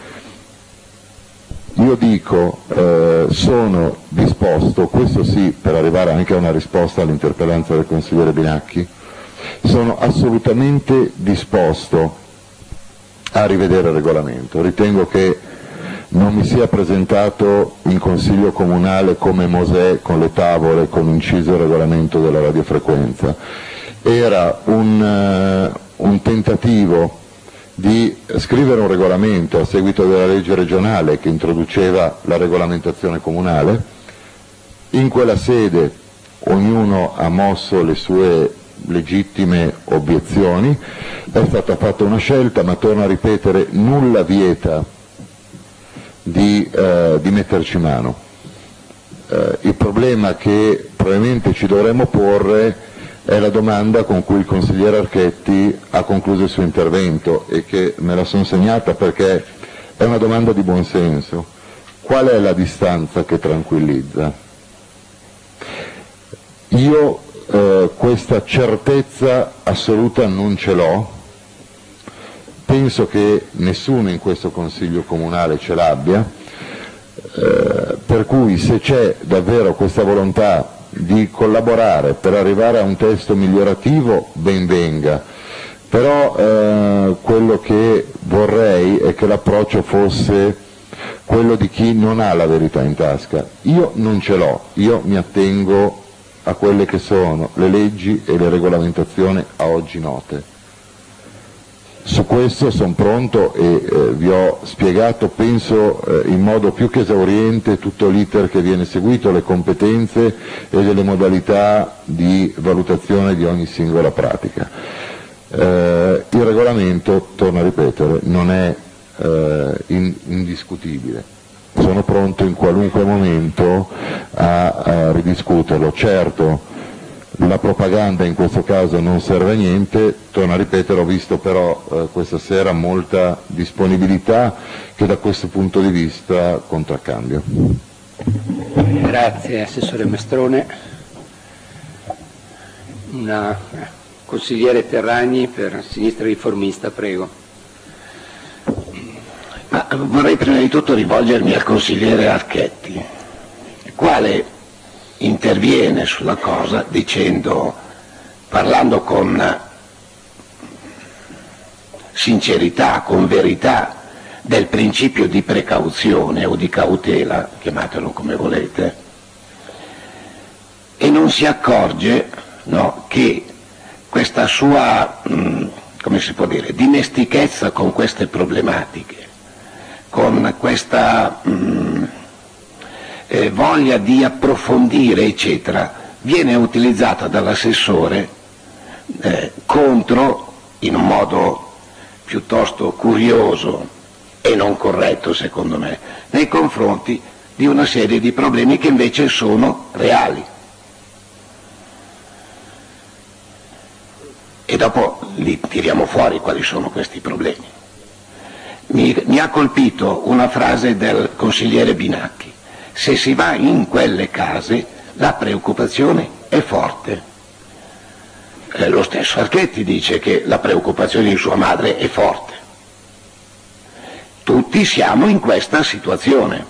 Io dico, sono disposto, questo sì, per arrivare anche a una risposta all'interpellanza del consigliere Binacchi, sono assolutamente disposto a rivedere il regolamento. Ritengo che non mi sia presentato in Consiglio Comunale come Mosè con le tavole con inciso il regolamento della radiofrequenza. Era un tentativo di scrivere un regolamento a seguito della legge regionale che introduceva la regolamentazione comunale. In quella sede ognuno ha mosso le sue legittime obiezioni, è stata fatta una scelta, ma torno a ripetere, nulla vieta di metterci mano. Il problema che probabilmente ci dovremmo porre è la domanda con cui il consigliere Archetti ha concluso il suo intervento e che me la sono segnata perché è una domanda di buonsenso. Qual è la distanza che tranquillizza? Io questa certezza assoluta non ce l'ho, penso che nessuno in questo Consiglio Comunale ce l'abbia, per cui se c'è davvero questa volontà di collaborare per arrivare a un testo migliorativo, ben venga, però quello che vorrei è che l'approccio fosse quello di chi non ha la verità in tasca. Io non ce l'ho, io mi attengo a quelle che sono le leggi e le regolamentazioni a oggi note. Su questo sono pronto e vi ho spiegato, penso in modo più che esauriente, tutto l'iter che viene seguito, le competenze e delle modalità di valutazione di ogni singola pratica. Il regolamento, torno a ripetere, non è indiscutibile. Sono pronto in qualunque momento a ridiscuterlo. Certo, la propaganda in questo caso non serve a niente, torno a ripetere, ho visto però questa sera molta disponibilità che da questo punto di vista contraccambio. Grazie Assessore Mestrone. Consigliere Terragni per Sinistra Riformista, prego. Ma vorrei prima di tutto rivolgermi al consigliere Archetti, il quale interviene sulla cosa dicendo, parlando con sincerità, con verità, del principio di precauzione o di cautela, chiamatelo come volete, e non si accorge, no, che questa sua, come si può dire, dimestichezza con queste problematiche, con questa voglia di approfondire, eccetera, viene utilizzata dall'assessore contro, in un modo piuttosto curioso e non corretto secondo me, nei confronti di una serie di problemi che invece sono reali. E dopo li tiriamo fuori quali sono questi problemi. Mi ha colpito una frase del consigliere Binacchi: se si va in quelle case la preoccupazione è forte. Lo stesso Archetti dice che la preoccupazione di sua madre è forte. Tutti siamo in questa situazione.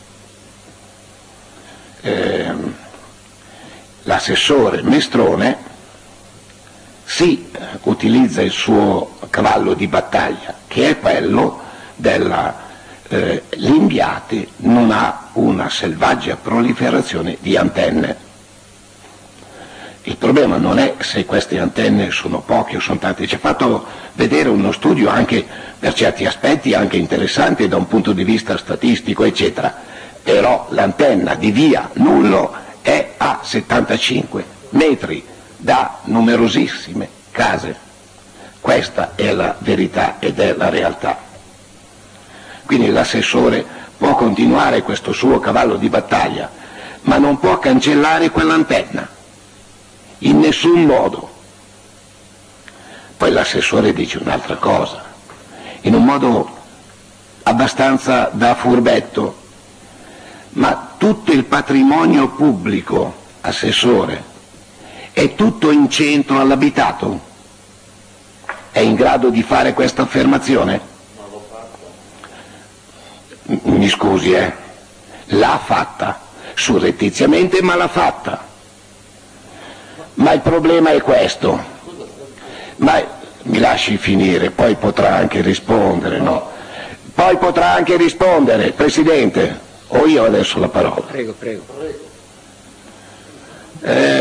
L'assessore Mestrone si utilizza il suo cavallo di battaglia, che è quello l'Imbiate non ha una selvaggia proliferazione di antenne. Il problema non è se queste antenne sono poche o sono tante, ci ha fatto vedere uno studio anche per certi aspetti anche interessante da un punto di vista statistico, eccetera, però l'antenna di via Nullo è a 75 metri da numerosissime case. Questa è la verità ed è la realtà. Quindi l'assessore può continuare questo suo cavallo di battaglia, ma non può cancellare quell'antenna, in nessun modo. Poi l'assessore dice un'altra cosa, in un modo abbastanza da furbetto: ma tutto il patrimonio pubblico, assessore, è tutto in centro all'abitato? È in grado di fare questa affermazione? Mi scusi, l'ha fatta, surrettiziamente, ma l'ha fatta. Ma il problema è questo. Ma mi lasci finire, poi potrà anche rispondere, no? Poi potrà anche rispondere, Presidente, o io adesso la parola. Prego, prego.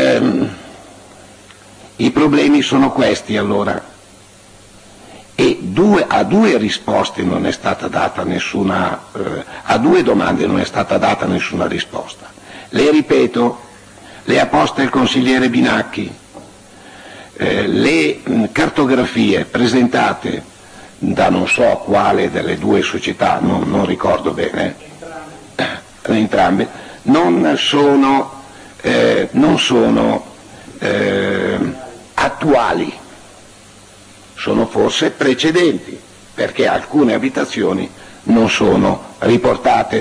I problemi sono questi allora, e a due risposte non è stata data nessuna, a due domande non è stata data nessuna risposta. Le ripeto, le ha poste il consigliere Binacchi, le cartografie presentate da non so quale delle due società, non ricordo bene, entrambe, non sono attuali, sono forse precedenti, perché alcune abitazioni non sono riportate.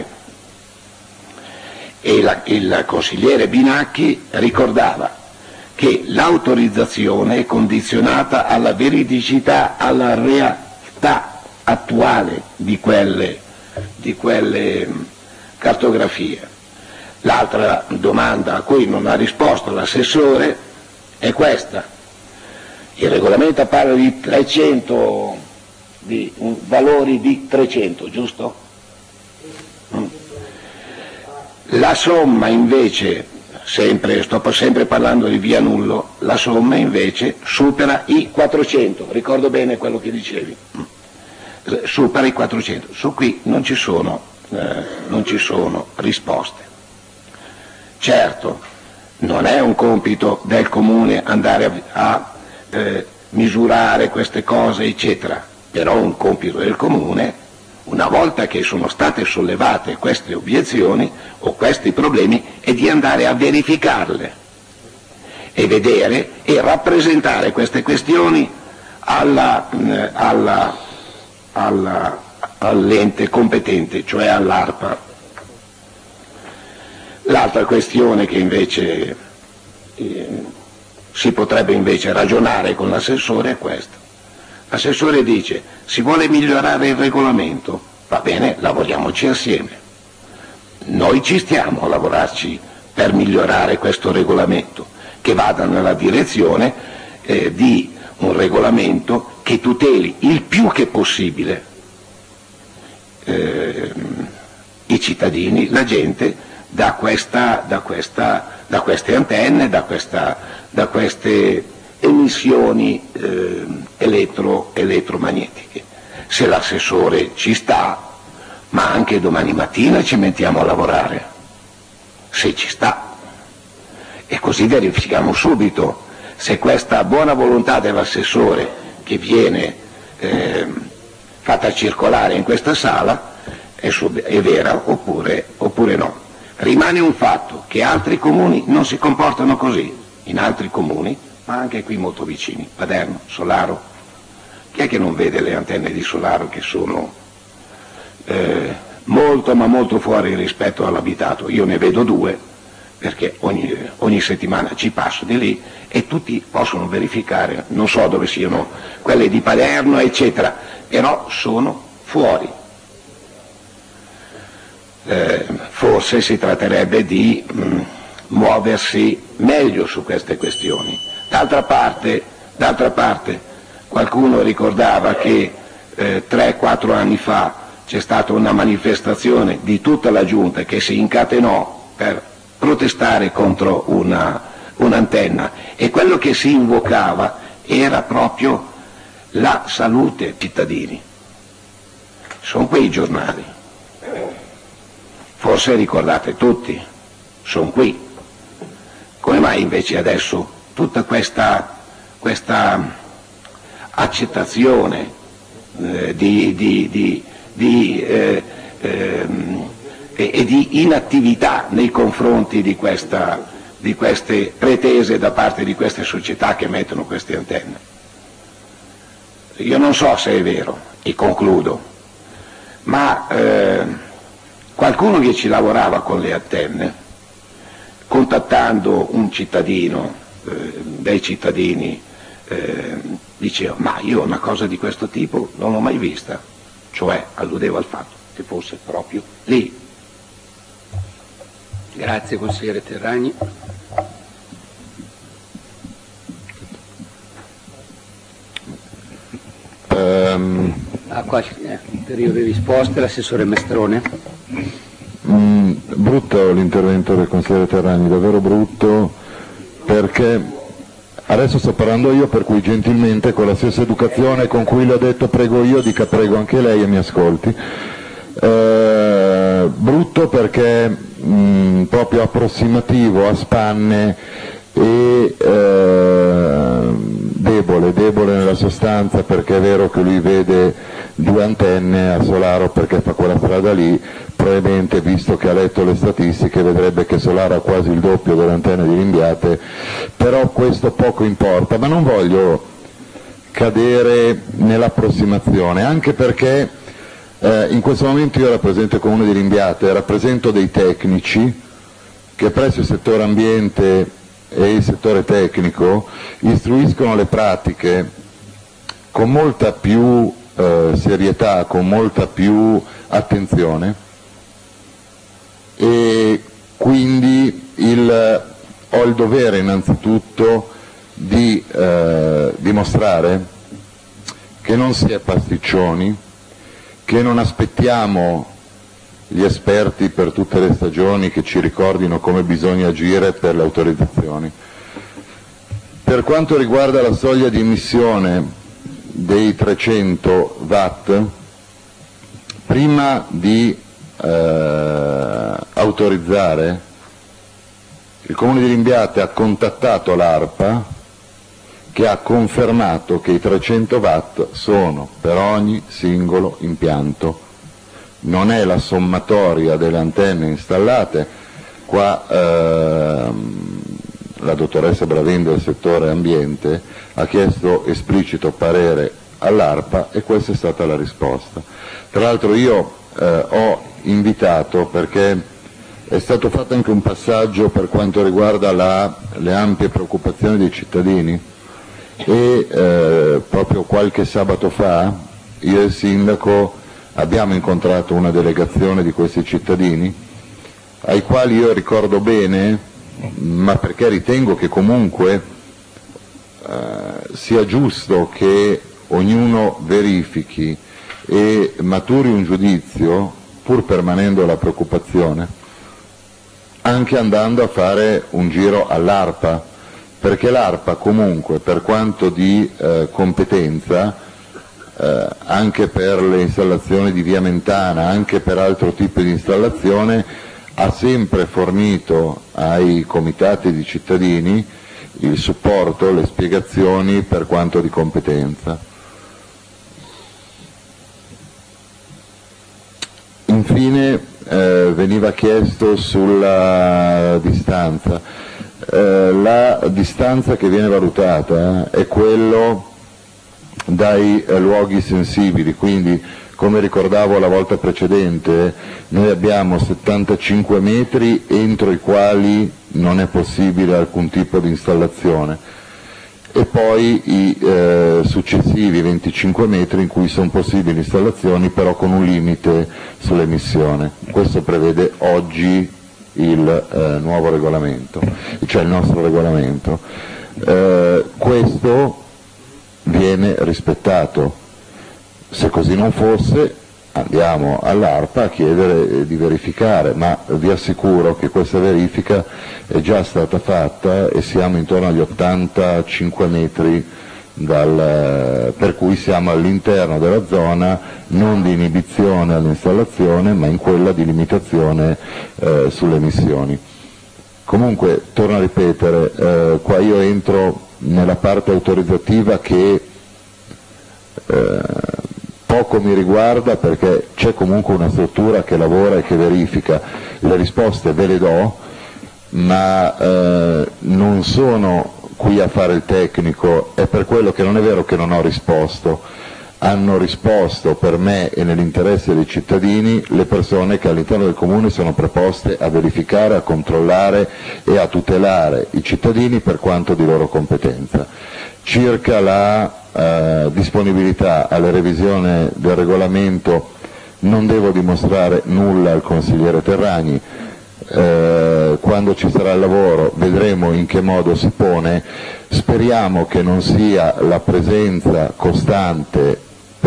E il consigliere Binacchi ricordava che l'autorizzazione è condizionata alla veridicità, alla realtà attuale di quelle cartografie. L'altra domanda a cui non ha risposto l'assessore è questa. Il regolamento parla di 300, di valori di 300, giusto? La somma invece, sto sempre parlando di Vianullo, la somma invece supera i 400, ricordo bene quello che dicevi, supera i 400, su qui non ci sono risposte. Certo, non è un compito del comune andare a misurare queste cose eccetera, però un compito del comune, una volta che sono state sollevate queste obiezioni o questi problemi, è di andare a verificarle e vedere e rappresentare queste questioni all'ente competente, cioè all'ARPA. L'altra questione che invece si potrebbe invece ragionare con l'assessore è questa. L'assessore dice: si vuole migliorare il regolamento, va bene, lavoriamoci assieme. Noi ci stiamo a lavorarci per migliorare questo regolamento, che vada nella direzione di un regolamento che tuteli il più che possibile i cittadini, la gente, da queste antenne, da queste emissioni elettromagnetiche. Se l'assessore ci sta, ma anche domani mattina ci mettiamo a lavorare, se ci sta, e così verifichiamo subito se questa buona volontà dell'assessore che viene fatta circolare in questa sala è vera oppure no. Rimane un fatto che altri comuni non si comportano così, in altri comuni, ma anche qui molto vicini, Paderno, Solaro. Chi è che non vede le antenne di Solaro che sono molto ma molto fuori rispetto all'abitato? Io ne vedo due, perché ogni settimana ci passo di lì e tutti possono verificare, non so dove siano quelle di Paderno eccetera, però sono fuori. Forse si tratterebbe di muoversi meglio su queste questioni. D'altra parte qualcuno ricordava che 3-4 anni fa c'è stata una manifestazione di tutta la giunta che si incatenò per protestare contro un'antenna, e quello che si invocava era proprio la salute dei cittadini. Sono quei giornali. Forse ricordate tutti, sono qui. Come mai invece adesso tutta questa accettazione e di inattività nei confronti di queste pretese da parte di queste società che mettono queste antenne? Io non so se è vero, e concludo, ma qualcuno che ci lavorava con le antenne, contattando un cittadino, dei cittadini, diceva: ma io una cosa di questo tipo non l'ho mai vista, cioè alludeva al fatto che fosse proprio lì. Grazie consigliere Terragni. A qualche ulteriore risposta l'assessore Mestrone. Brutto l'intervento del consigliere Terragni, davvero brutto, perché Adesso sto parlando io, per cui gentilmente, con la stessa educazione con cui le ho detto prego io, dica prego anche lei e mi ascolti. Brutto perché proprio approssimativo, a spanne e debole nella sostanza, perché è vero che lui vede 2 antenne a Solaro perché fa quella strada lì, probabilmente, visto che ha letto le statistiche, vedrebbe che Solaro ha quasi il doppio delle antenne di Rimbiate, però questo poco importa, ma non voglio cadere nell'approssimazione, anche perché in questo momento io rappresento il Comune di Rimbiate, rappresento dei tecnici che presso il settore ambiente e il settore tecnico istruiscono le pratiche con molta più serietà, con molta più attenzione, e quindi ho il dovere innanzitutto di dimostrare che non si è pasticcioni, che non aspettiamo gli esperti per tutte le stagioni che ci ricordino come bisogna agire per le autorizzazioni. Per quanto riguarda la soglia di emissione dei 300 watt, prima di autorizzare, il Comune di Rimbiate ha contattato l'ARPA, che ha confermato che i 300 watt sono per ogni singolo impianto. Non è la sommatoria delle antenne installate. Qua la dottoressa Bravin del settore ambiente ha chiesto esplicito parere all'ARPA e questa è stata la risposta. Tra l'altro io ho invitato, perché è stato fatto anche un passaggio per quanto riguarda le ampie preoccupazioni dei cittadini, e proprio qualche sabato fa io e il sindaco abbiamo incontrato una delegazione di questi cittadini, ai quali io ricordo bene, ma perché ritengo che comunque sia giusto che ognuno verifichi e maturi un giudizio, pur permanendo la preoccupazione, anche andando a fare un giro all'ARPA, perché l'ARPA comunque, per quanto di competenza, anche per le installazioni di via Mentana, anche per altro tipo di installazione, ha sempre fornito ai comitati di cittadini il supporto, le spiegazioni per quanto di competenza. Infine veniva chiesto sulla distanza. La distanza che viene valutata è quello dai luoghi sensibili, quindi come ricordavo la volta precedente noi abbiamo 75 metri entro i quali non è possibile alcun tipo di installazione, e poi i successivi 25 metri in cui sono possibili installazioni, però con un limite sull'emissione. Questo prevede oggi il nuovo regolamento, cioè il nostro regolamento. Questo viene rispettato. Se così non fosse andiamo all'ARPA a chiedere di verificare, ma vi assicuro che questa verifica è già stata fatta e siamo intorno agli 85 metri per cui siamo all'interno della zona non di inibizione all'installazione, ma in quella di limitazione sulle emissioni. Comunque, torno a ripetere, qua io entro nella parte autorizzativa che poco mi riguarda, perché c'è comunque una struttura che lavora e che verifica. Le risposte ve le do, ma non sono qui a fare il tecnico, è per quello che non è vero che non ho risposto. Hanno risposto per me e nell'interesse dei cittadini le persone che all'interno del Comune sono preposte a verificare, a controllare e a tutelare i cittadini per quanto di loro competenza. Circa la disponibilità alla revisione del regolamento non devo dimostrare nulla al consigliere Terragni. Quando ci sarà il lavoro vedremo in che modo si pone. Speriamo che non sia la presenza costante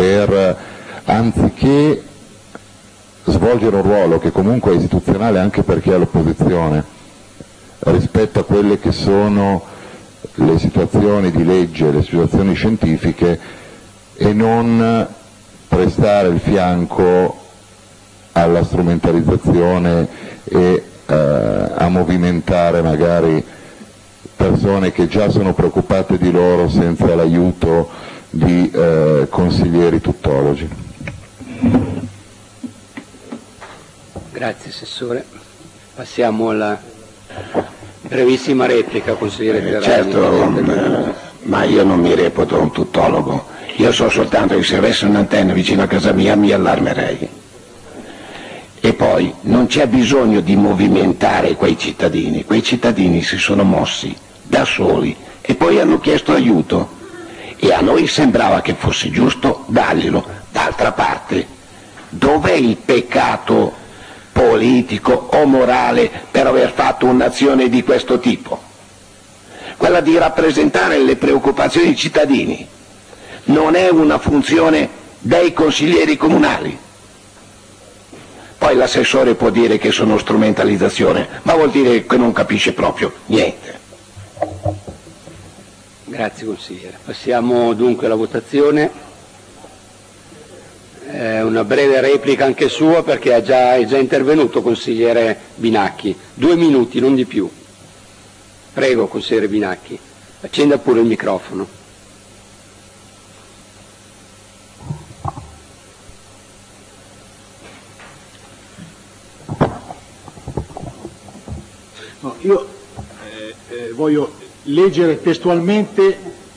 anziché svolgere un ruolo che comunque è istituzionale anche per chi è all'opposizione rispetto a quelle che sono le situazioni di legge, le situazioni scientifiche e non prestare il fianco alla strumentalizzazione e a movimentare magari persone che già sono preoccupate di loro senza l'aiuto di consiglieri tuttologi. Grazie Assessore. Passiamo alla brevissima replica, consigliere Terragni. Certo, ma io non mi reputo un tuttologo, io so soltanto che se avessi un'antenna vicino a casa mia mi allarmerei. E poi non c'è bisogno di movimentare quei cittadini si sono mossi da soli e poi hanno chiesto aiuto e a noi sembrava che fosse giusto darglielo. D'altra parte, dov'è il peccato politico o morale per aver fatto un'azione di questo tipo? Quella di rappresentare le preoccupazioni dei cittadini non è una funzione dei consiglieri comunali. Poi l'assessore può dire che sono strumentalizzazione, ma vuol dire che non capisce proprio niente. Grazie consigliere. Passiamo dunque alla votazione. Una breve replica anche sua perché è già intervenuto consigliere Binacchi. 2 minuti, non di più. Prego consigliere Binacchi, accenda pure il microfono. No, io voglio leggere testualmente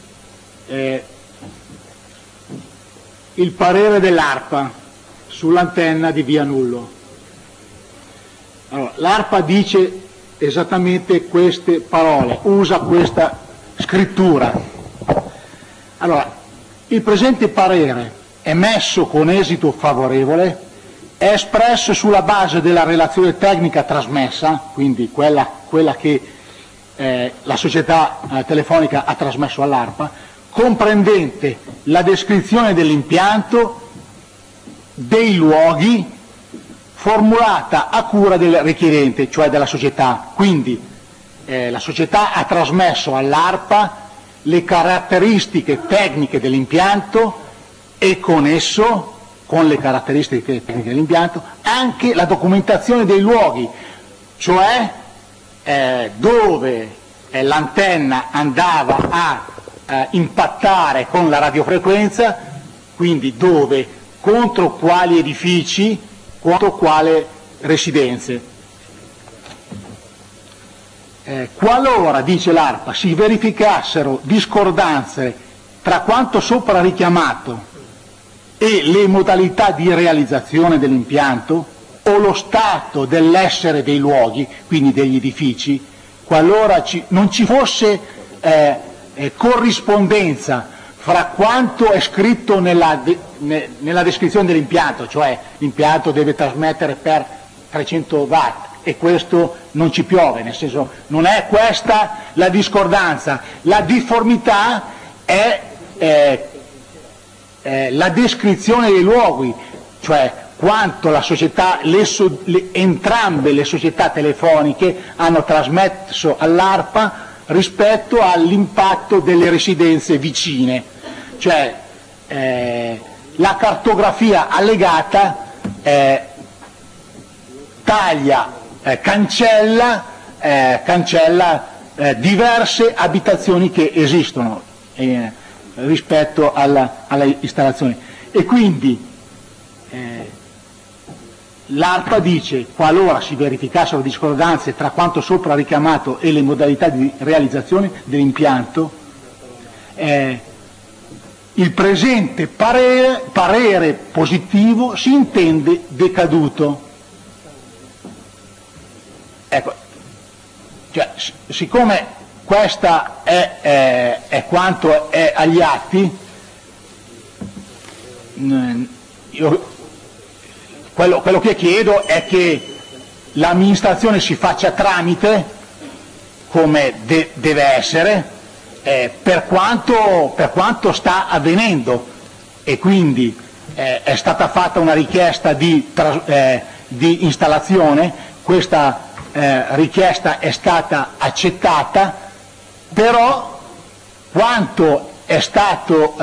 il parere dell'ARPA sull'antenna di Via Nullo. Allora, l'ARPA dice esattamente queste parole, usa questa scrittura. Allora, il presente parere, emesso con esito favorevole, è espresso sulla base della relazione tecnica trasmessa, quindi quella che la società telefonica ha trasmesso all'ARPA, comprendente la descrizione dell'impianto, dei luoghi, formulata a cura del richiedente, cioè della società. Quindi la società ha trasmesso all'ARPA le caratteristiche tecniche dell'impianto e con esso, con le caratteristiche tecniche dell'impianto, anche la documentazione dei luoghi, cioè dove l'antenna andava a impattare con la radiofrequenza, quindi dove, contro quali edifici, contro quale residenze. Qualora, dice l'ARPA, si verificassero discordanze tra quanto sopra richiamato e le modalità di realizzazione dell'impianto o lo stato dell'essere dei luoghi, quindi degli edifici, qualora non ci fosse corrispondenza fra quanto è scritto nella descrizione dell'impianto, cioè l'impianto deve trasmettere per 300 watt e questo non ci piove, nel senso non è questa la discordanza, la difformità è la descrizione dei luoghi, cioè quanto la società, entrambe le società telefoniche hanno trasmesso all'ARPA rispetto all'impatto delle residenze vicine, cioè la cartografia allegata cancella diverse abitazioni che esistono rispetto alle installazioni e quindi l'ARPA dice qualora si verificassero discordanze tra quanto sopra richiamato e le modalità di realizzazione dell'impianto, il presente parere positivo si intende decaduto. Ecco, cioè, siccome questa è quanto è agli atti, io quello che chiedo è che l'amministrazione si faccia tramite, come deve essere, per quanto sta avvenendo e quindi è stata fatta una richiesta di installazione, questa richiesta è stata accettata, però quanto è stato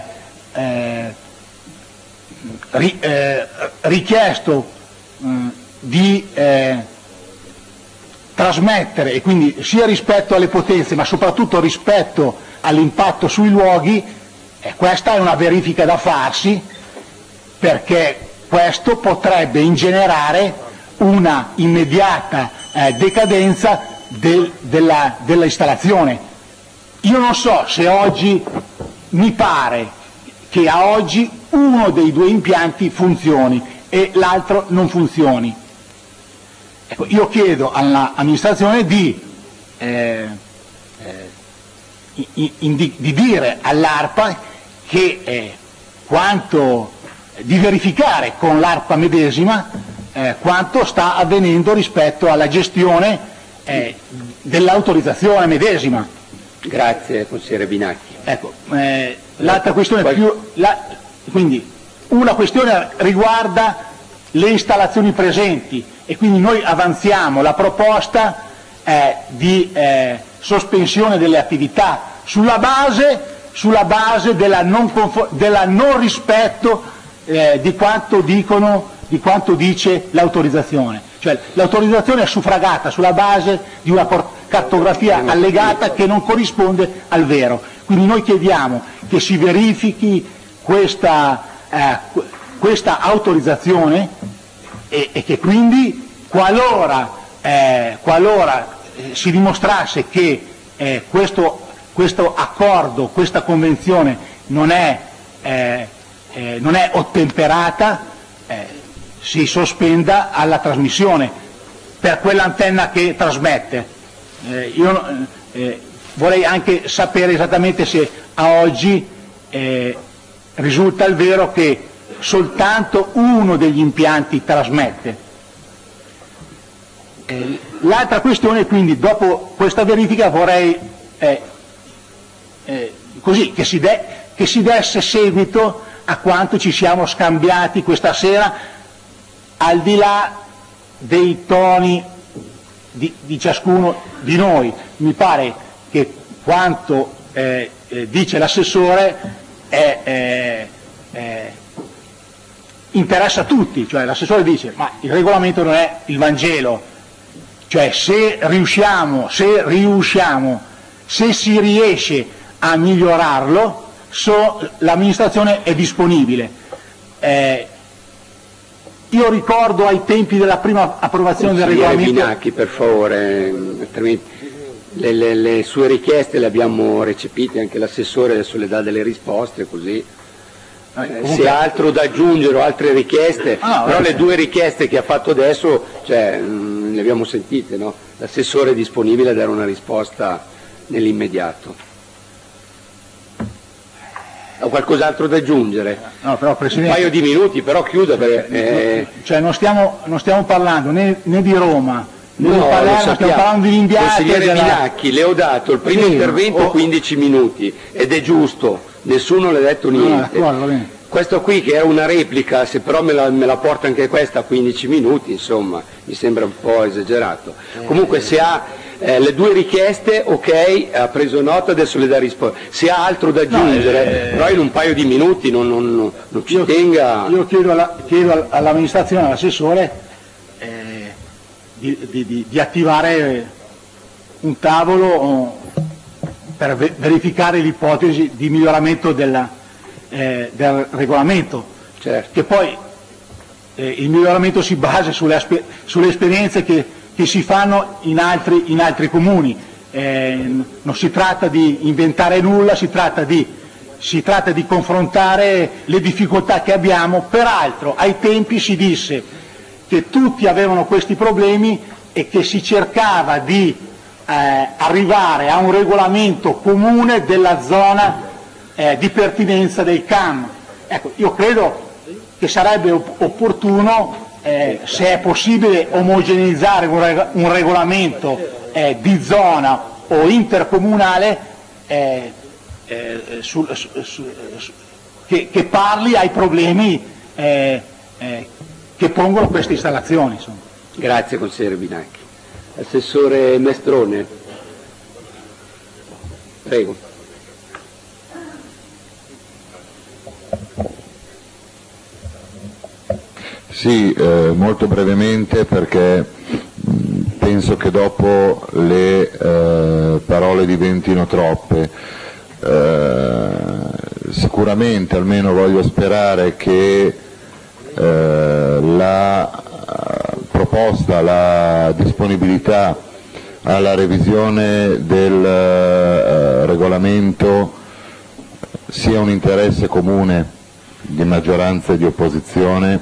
richiesto di trasmettere, e quindi sia rispetto alle potenze ma soprattutto rispetto all'impatto sui luoghi, questa è una verifica da farsi, perché questo potrebbe ingenerare una immediata decadenza della installazione. Io non so se oggi, mi pare che a oggi uno dei due impianti funzioni e l'altro non funzioni. Ecco, io chiedo all'amministrazione di dire all'ARPA che di verificare con l'ARPA medesima quanto sta avvenendo rispetto alla gestione dell'autorizzazione medesima. Grazie, consigliere Binacchi. Ecco, l'altra questione quindi una questione riguarda le installazioni presenti, e quindi noi avanziamo la proposta di sospensione delle attività sulla base della non rispetto di quanto dice l'autorizzazione. Cioè l'autorizzazione è suffragata sulla base di una cartografia allegata che non corrisponde al vero. Quindi noi chiediamo che si verifichi questa autorizzazione e che quindi qualora si dimostrasse che questo accordo, questa convenzione non è ottemperata, si sospenda alla trasmissione per quell'antenna che trasmette. Io vorrei anche sapere esattamente se a oggi risulta il vero che soltanto uno degli impianti trasmette. L'altra questione, quindi, dopo questa verifica vorrei così che si desse seguito a quanto ci siamo scambiati questa sera, al di là dei toni di ciascuno di noi. Mi pare che quanto dice l'assessore interessa a tutti, cioè l'assessore dice ma il regolamento non è il Vangelo, cioè se si riesce a migliorarlo, l'amministrazione è disponibile. Io ricordo ai tempi della prima approvazione del regolamento. Binacchi, per favore, le sue richieste le abbiamo recepite, anche l'assessore adesso le dà delle risposte, così. Se ha altro da aggiungere o altre richieste, però le due richieste che ha fatto adesso, cioè, le abbiamo sentite, no? L'assessore è disponibile a dare una risposta nell'immediato. Ha qualcos'altro da aggiungere? No, però, Presidente, un paio di minuti, però chiuda perché... Cioè non stiamo parlando né di Roma, né di Palermo, stiamo parlando di Limbiate. Consigliere Binacchi, le ho dato il primo intervento 15 minuti ed è giusto, nessuno le ha detto niente. Questo qui che era una replica, se però me la porta anche questa a 15 minuti, insomma, mi sembra un po' esagerato. Comunque se ha le due richieste, ok, ha preso nota, adesso le dà risposta. Se ha altro da aggiungere, però in un paio di minuti non ci tenga. Io chiedo all'amministrazione, all'assessore, di attivare un tavolo per verificare l'ipotesi di miglioramento del regolamento, certo. Che poi il miglioramento si basa sulle esperienze che si fanno in altri comuni. Non si tratta di inventare nulla, si tratta di confrontare le difficoltà che abbiamo. Peraltro ai tempi si disse che tutti avevano questi problemi e che si cercava di arrivare a un regolamento comune della zona di pertinenza del CAM. Ecco, io credo che sarebbe opportuno, se è possibile, omogeneizzare un regolamento di zona o intercomunale che parli ai problemi che pongono queste installazioni. Insomma. Grazie consigliere Binacchi. Assessore Mestrone, prego. Sì, molto brevemente, perché penso che dopo le parole diventino troppe. Sicuramente, almeno voglio sperare che la proposta, la disponibilità alla revisione del regolamento sia un interesse comune di maggioranza e di opposizione,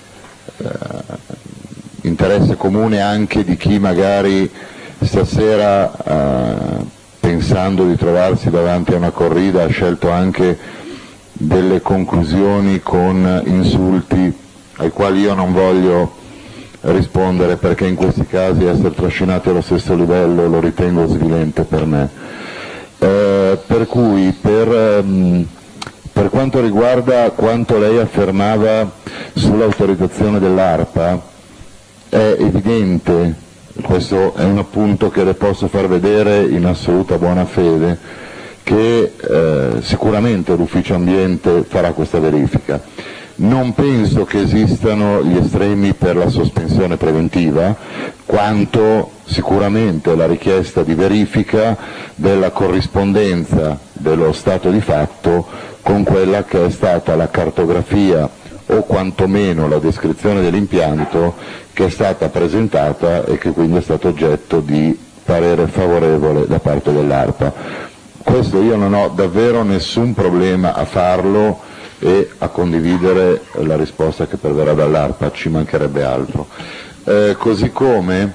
interesse comune anche di chi magari stasera, pensando di trovarsi davanti a una corrida, ha scelto anche delle conclusioni con insulti ai quali io non voglio rispondere, perché in questi casi essere trascinati allo stesso livello lo ritengo svilente per me. Per cui per quanto riguarda quanto lei affermava sull'autorizzazione dell'ARPA, è evidente, questo è un appunto che le posso far vedere in assoluta buona fede, che sicuramente l'ufficio ambiente farà questa verifica. Non penso che esistano gli estremi per la sospensione preventiva, quanto sicuramente la richiesta di verifica della corrispondenza dello stato di fatto con quella che è stata la cartografia o quantomeno la descrizione dell'impianto che è stata presentata e che quindi è stato oggetto di parere favorevole da parte dell'ARPA. Questo io non ho davvero nessun problema a farlo e a condividere la risposta che perverrà dall'ARPA, ci mancherebbe altro. Così come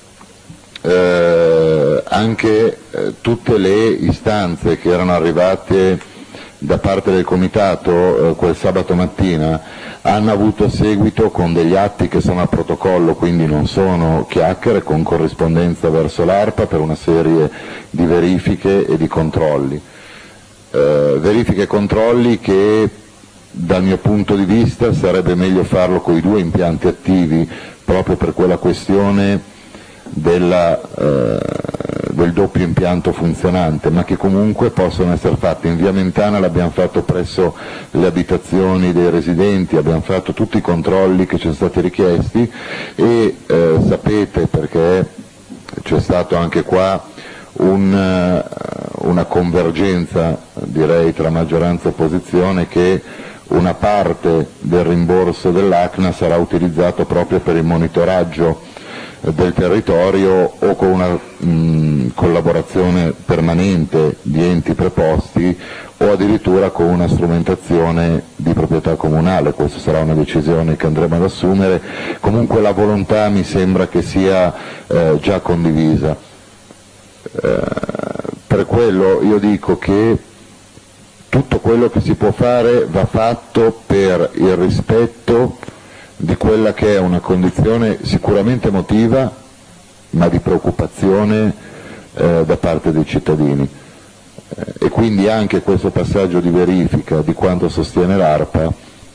anche tutte le istanze che erano arrivate da parte del Comitato quel sabato mattina hanno avuto seguito con degli atti che sono a protocollo, quindi non sono chiacchiere, con corrispondenza verso l'ARPA per una serie di verifiche e di controlli. Verifiche e controlli che dal mio punto di vista sarebbe meglio farlo con i 2 impianti attivi, proprio per quella questione del doppio impianto funzionante, ma che comunque possono essere fatti. In via Mentana l'abbiamo fatto presso le abitazioni dei residenti, abbiamo fatto tutti i controlli che ci sono stati richiesti e sapete, perché c'è stato anche qua una convergenza, direi, tra maggioranza e opposizione, che una parte del rimborso dell'ACNA sarà utilizzato proprio per il monitoraggio del territorio o con una collaborazione permanente di enti preposti o addirittura con una strumentazione di proprietà comunale. Questa sarà una decisione che andremo ad assumere. Comunque la volontà mi sembra che sia già condivisa. Per quello io dico che tutto quello che si può fare va fatto per il rispetto di quella che è una condizione sicuramente emotiva, ma di preoccupazione da parte dei cittadini. E quindi anche questo passaggio di verifica di quanto sostiene l'ARPA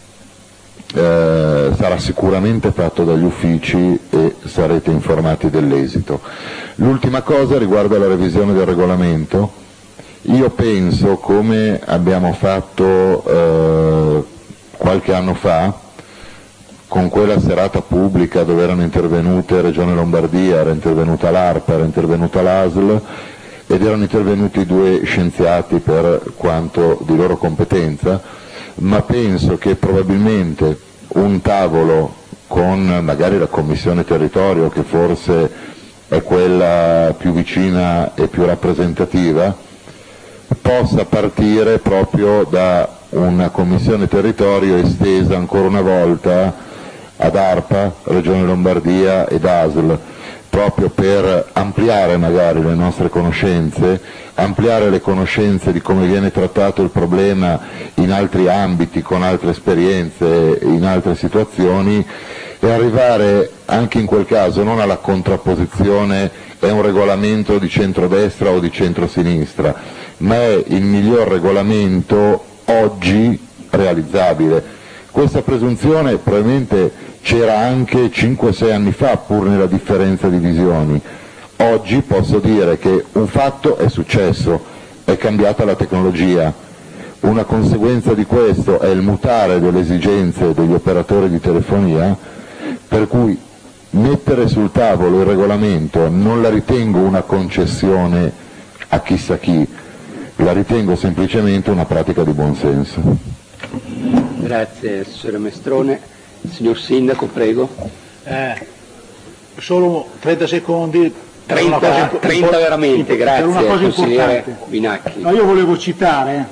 sarà sicuramente fatto dagli uffici e sarete informati dell'esito. L'ultima cosa riguarda la revisione del regolamento. Io penso, come abbiamo fatto qualche anno fa, con quella serata pubblica dove erano intervenute Regione Lombardia, era intervenuta l'ARPA, era intervenuta l'ASL ed erano intervenuti 2 scienziati per quanto di loro competenza, ma penso che probabilmente un tavolo con magari la Commissione Territorio, che forse è quella più vicina e più rappresentativa, possa partire proprio da una Commissione Territorio estesa ancora una volta ad ARPA, Regione Lombardia ed ASL, proprio per ampliare magari le nostre conoscenze, ampliare le conoscenze di come viene trattato il problema in altri ambiti, con altre esperienze, in altre situazioni, e arrivare anche in quel caso non alla contrapposizione è un regolamento di centrodestra o di centrosinistra, ma è il miglior regolamento oggi realizzabile. Questa presunzione probabilmente c'era anche 5-6 anni fa, pur nella differenza di visioni. Oggi posso dire che un fatto è successo, è cambiata la tecnologia. Una conseguenza di questo è il mutare delle esigenze degli operatori di telefonia Per cui mettere sul tavolo il regolamento non la ritengo una concessione a chissà chi, la ritengo semplicemente una pratica di buonsenso. Grazie, assessore Mestrone. Signor Sindaco, prego. Solo 30 secondi. 30 veramente, grazie, per una cosa consigliere importante. Binacchi. No, io volevo citare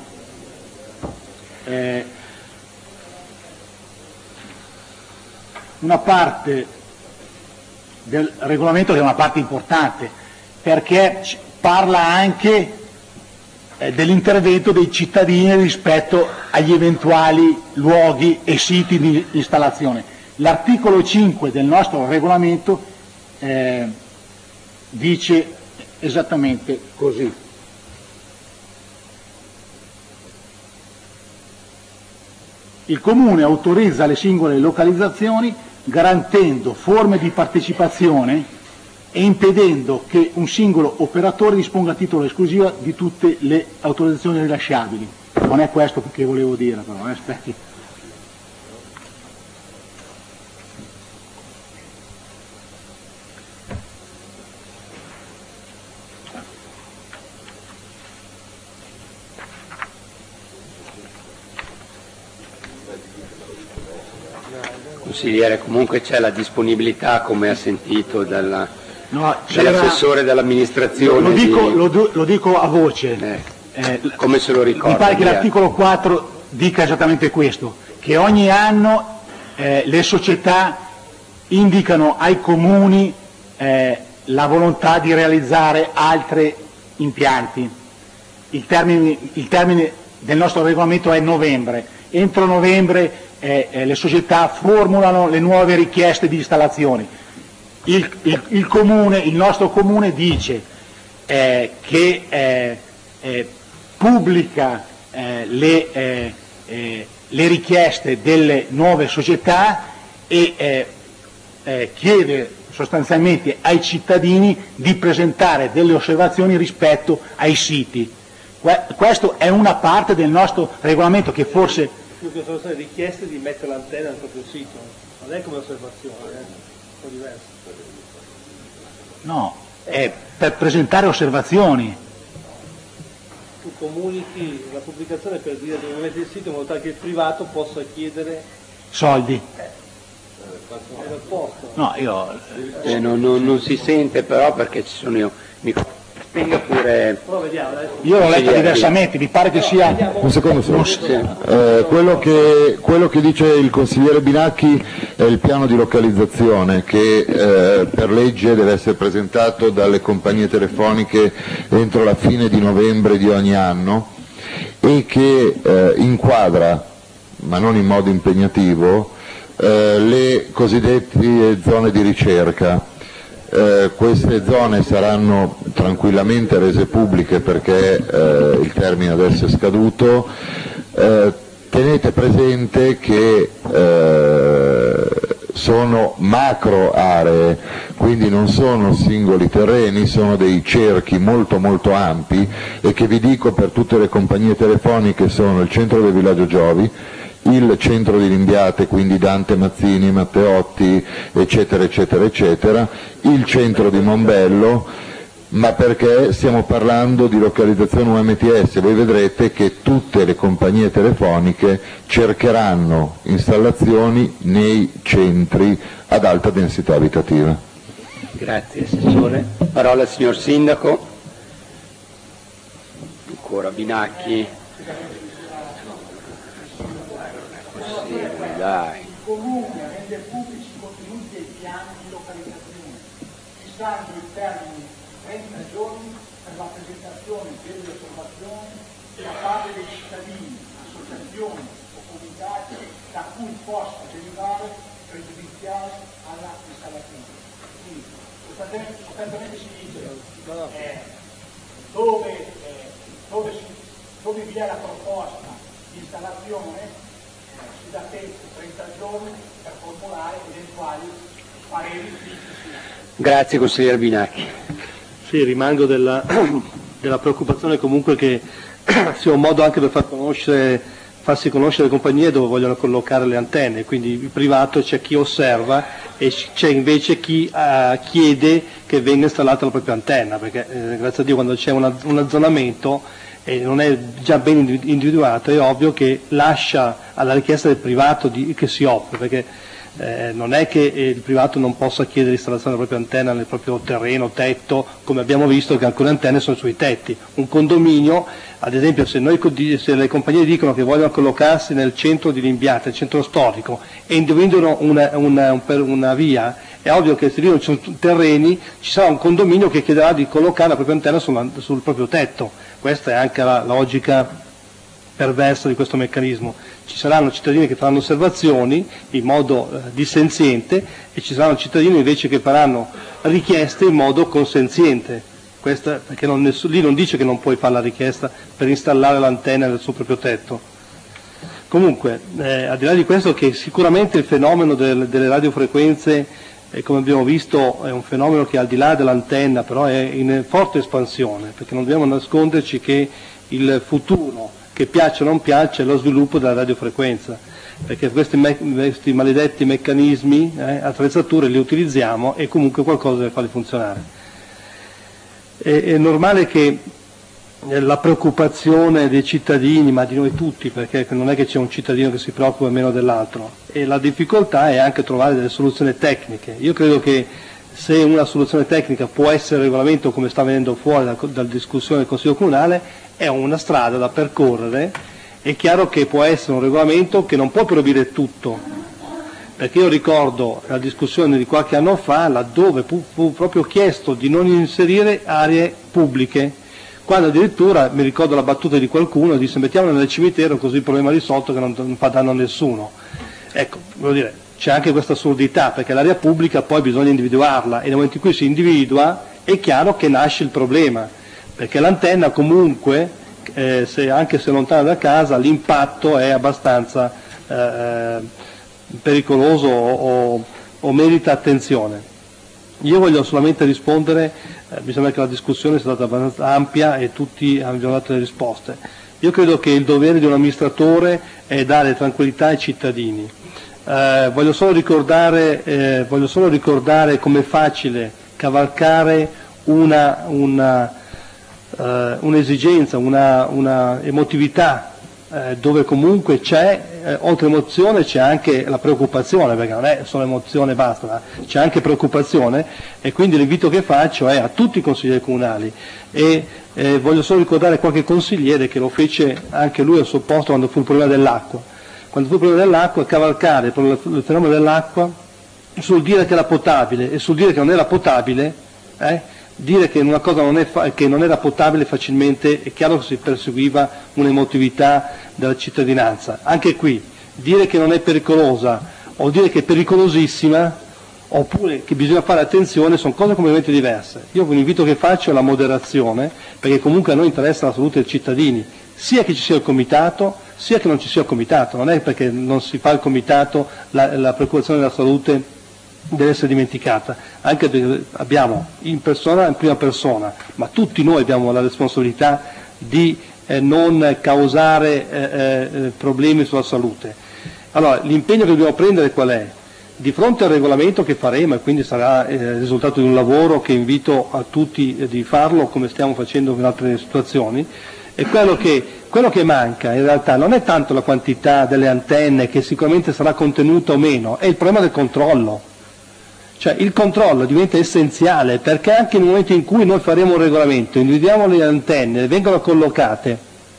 una parte del regolamento che è una parte importante, perché parla anche dell'intervento dei cittadini rispetto agli eventuali luoghi e siti di installazione. L'articolo 5 del nostro regolamento dice esattamente così. Il Comune autorizza le singole localizzazioni garantendo forme di partecipazione e impedendo che un singolo operatore disponga a titolo esclusivo di tutte le autorizzazioni rilasciabili. Non è questo che volevo dire, però, aspetti. Consigliere, comunque c'è la disponibilità, come ha sentito dall'assessore dell'amministrazione. Lo dico a voce. Come se lo ricorda? Mi pare che l'articolo 4 dica esattamente questo, che ogni anno le società indicano ai comuni la volontà di realizzare altri impianti. Il termine del nostro regolamento è novembre. Entro novembre le società formulano le nuove richieste di installazioni. Il nostro comune dice che pubblica le richieste delle nuove società e chiede sostanzialmente ai cittadini di presentare delle osservazioni rispetto ai siti. Questo è una parte del nostro regolamento che forse... Che sono state richieste di mettere l'antenna nel proprio sito, non è come osservazione, è un po' diverso. No, è per presentare osservazioni. Tu comunichi la pubblicazione per dire dove mettere il sito in modo tale che il privato possa chiedere soldi. È dal posto. No, io... non si sente però perché ci sono io. Spiega pure. Io l'ho letta diversamente, mi pare che sia... Un secondo solo. Quello che dice il consigliere Binacchi è il piano di localizzazione che per legge deve essere presentato dalle compagnie telefoniche entro la fine di novembre di ogni anno e che inquadra, ma non in modo impegnativo, le cosiddette zone di ricerca. Queste zone saranno tranquillamente rese pubbliche perché il termine adesso è scaduto. Tenete presente che sono macro aree, quindi non sono singoli terreni, sono dei cerchi molto molto ampi e che vi dico per tutte le compagnie telefoniche sono il centro del villaggio Giovi, il centro di Limbiate, quindi Dante Mazzini, Matteotti, eccetera, eccetera, eccetera, il centro di Mombello, ma perché stiamo parlando di localizzazione UMTS, voi vedrete che tutte le compagnie telefoniche cercheranno installazioni nei centri ad alta densità abitativa. Grazie Assessore. Parola al signor Sindaco. Ancora Binacchi. Dai. Il Comune rende pubblici i contenuti dei piani di localizzazione, fissando il termine 30 giorni per la presentazione delle osservazioni da parte dei cittadini, associazioni o comitati da cui possa derivare pregiudiziale alla installazione. Quindi sostanzialmente si dice dove vi è la proposta di installazione si dà tempo 30 giorni per formulare eventuali pareri critici. Grazie consigliere Binacchi. Sì, rimango della preoccupazione comunque che sia un modo anche per far conoscere farsi conoscere le compagnie dove vogliono collocare le antenne, quindi il privato c'è chi osserva e c'è invece chi chiede che venga installata la propria antenna, perché grazie a Dio quando c'è un azzonamento e non è già ben individuato è ovvio che lascia alla richiesta del privato che si offre, perché non è che il privato non possa chiedere l'installazione della propria antenna nel proprio terreno, tetto, come abbiamo visto che alcune antenne sono sui tetti. Un condominio, ad esempio, se le compagnie dicono che vogliono collocarsi nel centro di Limbiate, nel centro storico, e individuano una via, è ovvio che se lì non ci sono terreni, ci sarà un condominio che chiederà di collocare la propria antenna sul proprio tetto. Questa è anche la logica perversa di questo meccanismo. Ci saranno cittadini che faranno osservazioni in modo dissenziente e ci saranno cittadini invece che faranno richieste in modo consenziente. Questa, perché lì non dice che non puoi fare la richiesta per installare l'antenna nel suo proprio tetto. Comunque, al di là di questo, che sicuramente il fenomeno delle radiofrequenze, come abbiamo visto, è un fenomeno che al di là dell'antenna però è in forte espansione, perché non dobbiamo nasconderci che il futuro, che piaccia o non piaccia, è lo sviluppo della radiofrequenza, perché questi maledetti meccanismi, attrezzature li utilizziamo e comunque qualcosa deve farli funzionare. È normale che la preoccupazione dei cittadini, ma di noi tutti, perché non è che c'è un cittadino che si preoccupa meno dell'altro, e la difficoltà è anche trovare delle soluzioni tecniche. Io credo che se una soluzione tecnica può essere il regolamento, come sta venendo fuori dalla discussione del Consiglio Comunale, è una strada da percorrere. È chiaro che può essere un regolamento che non può proibire tutto, perché io ricordo la discussione di qualche anno fa laddove fu proprio chiesto di non inserire aree pubbliche, quando addirittura mi ricordo la battuta di qualcuno, disse mettiamola nel cimitero così il problema è risolto, che non fa danno a nessuno. Ecco, voglio dire, c'è anche questa assurdità, perché l'area pubblica poi bisogna individuarla e nel momento in cui si individua è chiaro che nasce il problema, perché l'antenna comunque, anche se lontana da casa, l'impatto è abbastanza pericoloso o merita attenzione. Io voglio solamente rispondere, mi sembra che la discussione sia stata abbastanza ampia e tutti abbiano dato le risposte. Io credo che il dovere di un amministratore è dare tranquillità ai cittadini. Voglio solo ricordare com'è facile cavalcare un'esigenza, una emotività, dove comunque c'è, oltre emozione c'è anche la preoccupazione, perché non è solo emozione e basta, ma c'è anche preoccupazione, e quindi l'invito che faccio è a tutti i consiglieri comunali, e voglio solo ricordare qualche consigliere che lo fece anche lui al suo posto quando fu il problema dell'acqua. Quando fu il problema dell'acqua, cavalcare il fenomeno dell'acqua sul dire che era potabile e sul dire che non era potabile, dire che una cosa che non era potabile facilmente, è chiaro che si perseguiva un'emotività della cittadinanza. Anche qui, dire che non è pericolosa o dire che è pericolosissima, oppure che bisogna fare attenzione, sono cose completamente diverse. Io un invito che faccio è la moderazione, perché comunque a noi interessa la salute dei cittadini, sia che ci sia il comitato, sia che non ci sia il comitato. Non è perché non si fa il comitato la preoccupazione della salute deve essere dimenticata, anche perché abbiamo in prima persona, ma tutti noi abbiamo la responsabilità di non causare problemi sulla salute. Allora, l'impegno che dobbiamo prendere qual è? Di fronte al regolamento che faremo, e quindi sarà il risultato di un lavoro che invito a tutti di farlo come stiamo facendo in altre situazioni, è quello che manca in realtà non è tanto la quantità delle antenne, che sicuramente sarà contenuta o meno, è il problema del controllo. Cioè il controllo diventa essenziale, perché anche nel momento in cui noi faremo un regolamento, individuiamo le antenne, vengono collocate,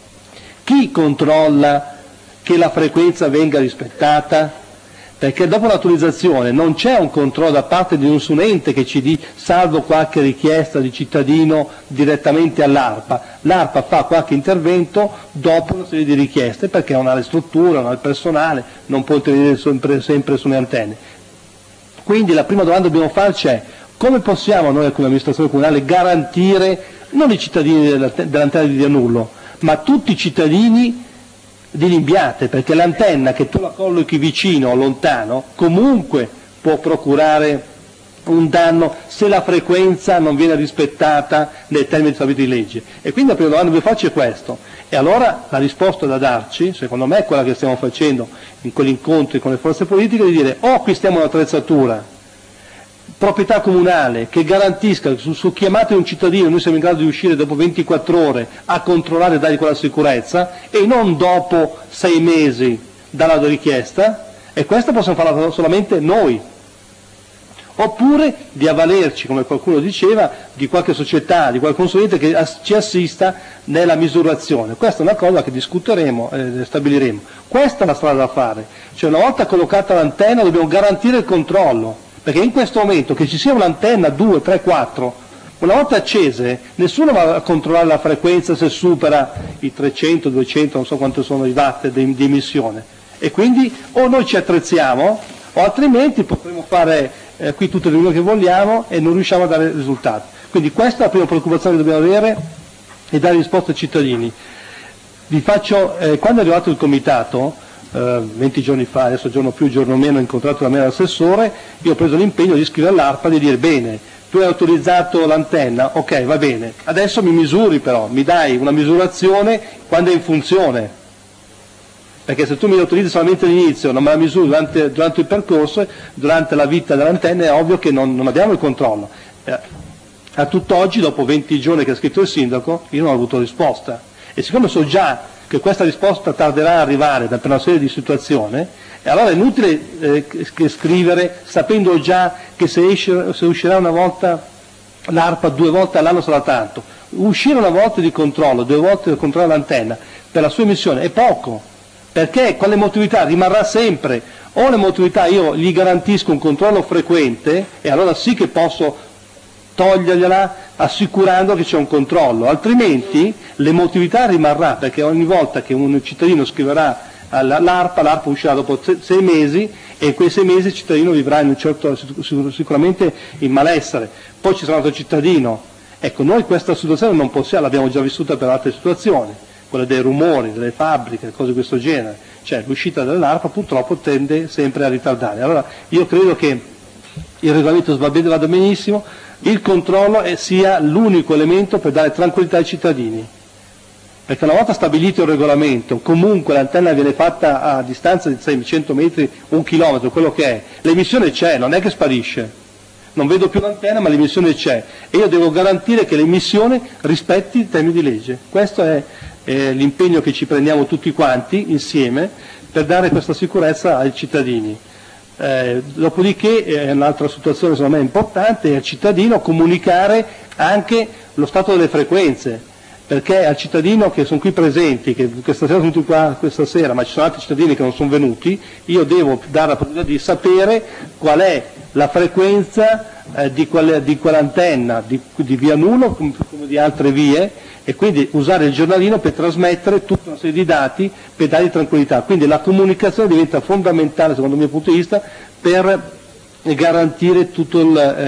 chi controlla che la frequenza venga rispettata? Perché dopo l'autorizzazione non c'è un controllo da parte di un ente che ci dice, salvo qualche richiesta di cittadino direttamente all'ARPA. L'ARPA fa qualche intervento dopo una serie di richieste, perché non ha le strutture, non ha il personale, non può intervenire sempre sulle antenne. Quindi la prima domanda che dobbiamo farci è: come possiamo noi come amministrazione comunale garantire non i cittadini dell'antenna di Dianullo, ma tutti i cittadini di Limbiate, perché l'antenna che tu la collochi vicino o lontano comunque può procurare un danno se la frequenza non viene rispettata nei termini stabiliti di legge. E quindi la prima domanda che vi faccio è questo. E allora la risposta da darci, secondo me è quella che stiamo facendo in quegli incontri con le forze politiche, di dire o acquistiamo un'attrezzatura, proprietà comunale, che garantisca che su chiamata di un cittadino noi siamo in grado di uscire dopo 24 ore a controllare e dargli quella sicurezza, e non dopo 6 mesi dalla richiesta, e questa possiamo farla solamente noi. Oppure di avvalerci, come qualcuno diceva, di qualche società, di qualche consulente che ci assista nella misurazione. Questa è una cosa che discuteremo e stabiliremo. Questa è la strada da fare. Cioè, una volta collocata l'antenna dobbiamo garantire il controllo, perché in questo momento che ci sia un'antenna 2, 3, 4, una volta accese nessuno va a controllare la frequenza se supera i 300, 200, non so quanto sono i watt di emissione. E quindi o noi ci attrezziamo o altrimenti potremo fare qui tutte le riunioni che vogliamo e non riusciamo a dare risultati. Quindi questa è la prima preoccupazione che dobbiamo avere, e dare risposte ai cittadini. Vi faccio, quando è arrivato il comitato, 20 giorni fa, adesso giorno più, giorno meno, ho incontrato da me l'assessore, io ho preso l'impegno di scrivere all'ARPA di dire: bene, tu hai autorizzato l'antenna, ok, va bene, adesso mi misuri però, mi dai una misurazione quando è in funzione. Perché se tu mi autorizzi solamente all'inizio, non me la misuri durante il percorso, durante la vita dell'antenna, è ovvio che non abbiamo il controllo. A tutt'oggi, dopo 20 giorni che ha scritto il sindaco, io non ho avuto risposta. E siccome so già che questa risposta tarderà a arrivare per una serie di situazioni, e allora è inutile scrivere sapendo già che se uscirà una volta l'ARPA 2 volte all'anno sarà tanto. Uscire una volta di controllo, 2 volte di controllo dell'antenna per la sua emissione è poco. Perché con l'emotività rimarrà sempre, o l'emotività io gli garantisco un controllo frequente e allora sì che posso togliergliela assicurando che c'è un controllo, altrimenti l'emotività rimarrà, perché ogni volta che un cittadino scriverà l'ARPA uscirà dopo 6 mesi e in quei 6 mesi il cittadino vivrà in un certo, sicuramente in malessere, poi ci sarà un altro cittadino. Ecco, noi questa situazione non possiamo, l'abbiamo già vissuta per altre situazioni, quelle dei rumori, delle fabbriche, cose di questo genere, cioè l'uscita dell'ARPA purtroppo tende sempre a ritardare. Allora io credo che il regolamento vada benissimo, il controllo sia l'unico elemento per dare tranquillità ai cittadini, perché una volta stabilito il regolamento, comunque l'antenna viene fatta a distanza di 600 metri, 1 chilometro, quello che è, l'emissione c'è, non è che sparisce. Non vedo più l'antenna ma l'emissione c'è e io devo garantire che l'emissione rispetti i termini di legge. Questo è l'impegno che ci prendiamo tutti quanti insieme per dare questa sicurezza ai cittadini. Dopodiché un'altra situazione secondo me importante è al cittadino comunicare anche lo stato delle frequenze, perché al cittadino che sono qui presenti, che questa sera sono venuti qua questa sera, ma ci sono altri cittadini che non sono venuti, io devo dare la possibilità di sapere qual è la frequenza di quell'antenna di via Nullo come di altre vie, e quindi usare il giornalino per trasmettere tutta una serie di dati per dargli tranquillità. Quindi la comunicazione diventa fondamentale, secondo il mio punto di vista, per garantire tutto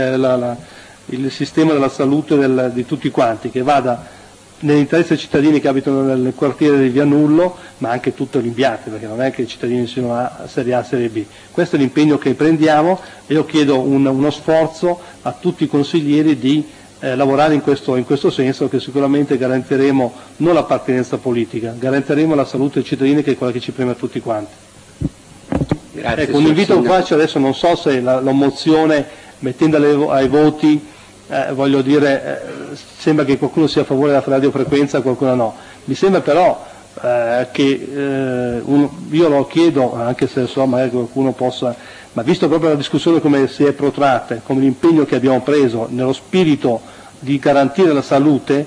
il sistema della salute di tutti quanti, che vada nell'interesse dei cittadini che abitano nel quartiere di Via Nullo, ma anche tutto l'Imbiate, perché non è che i cittadini siano a serie A, serie B. Questo è l'impegno che prendiamo e io chiedo uno sforzo a tutti i consiglieri di lavorare in questo senso, che sicuramente garantiremo non l'appartenenza politica, garantiremo la salute dei cittadini, che è quella che ci preme a tutti quanti. Grazie, ecco, un invito che faccio adesso, non so se la mozione mettendola ai voti, voglio dire, sembra che qualcuno sia a favore della radiofrequenza, qualcuno no. Mi sembra però che io lo chiedo, anche se so magari qualcuno possa, ma visto proprio la discussione come si è protratta, come l'impegno che abbiamo preso nello spirito di garantire la salute,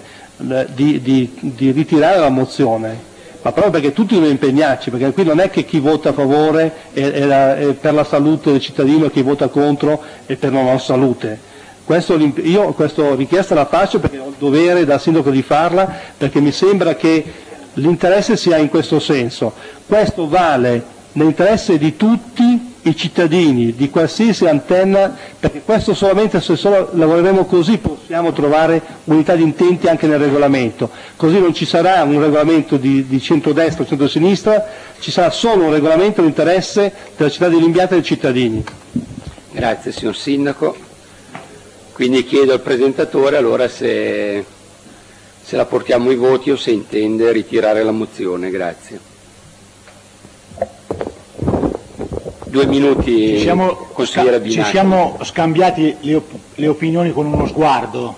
di ritirare la mozione, ma proprio perché tutti dobbiamo impegnarci, perché qui non è che chi vota a favore è per la salute del cittadino e chi vota contro è per la nostra salute. Io questa richiesta la faccio perché ho il dovere da sindaco di farla, perché mi sembra che l'interesse sia in questo senso. Questo vale nell'interesse di tutti i cittadini, di qualsiasi antenna, perché questo solamente se solo lavoreremo così possiamo trovare unità di intenti anche nel regolamento. Così non ci sarà un regolamento di centrodestra o centrosinistra, ci sarà solo un regolamento all'interesse della città di Limbiate e dei cittadini. Grazie signor Sindaco. Quindi chiedo al presentatore allora se la portiamo ai voti o se intende ritirare la mozione. Grazie. 2 minuti, consigliere Binacchi. Ci siamo scambiati le opinioni con uno sguardo.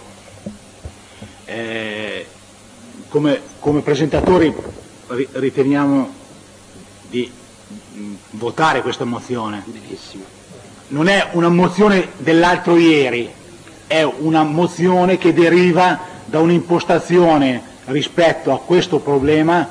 Come presentatori riteniamo di votare questa mozione. Benissimo. Non è una mozione dell'altro ieri, è una mozione che deriva da un'impostazione rispetto a questo problema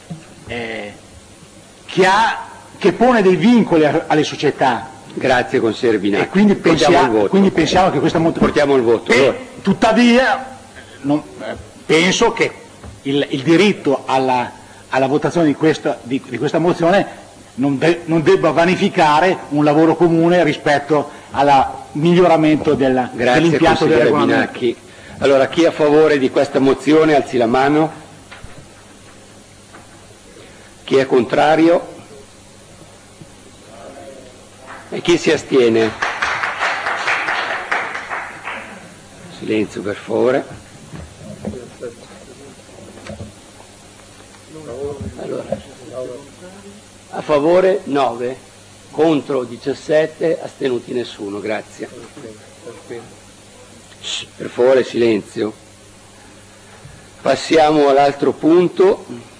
che pone dei vincoli alle società. Grazie consigliere Binacchi. E quindi pensiamo che questa mozione... Portiamo il voto. Tuttavia penso che il diritto alla votazione di questa mozione non debba vanificare un lavoro comune rispetto al miglioramento dell'impianto del regolamento. Binacchi. Allora, chi è a favore di questa mozione alzi la mano. Chi è contrario? E chi si astiene? Silenzio per favore. Allora, a favore 9, contro 17, astenuti nessuno, grazie. Per favore silenzio. Passiamo all'altro punto.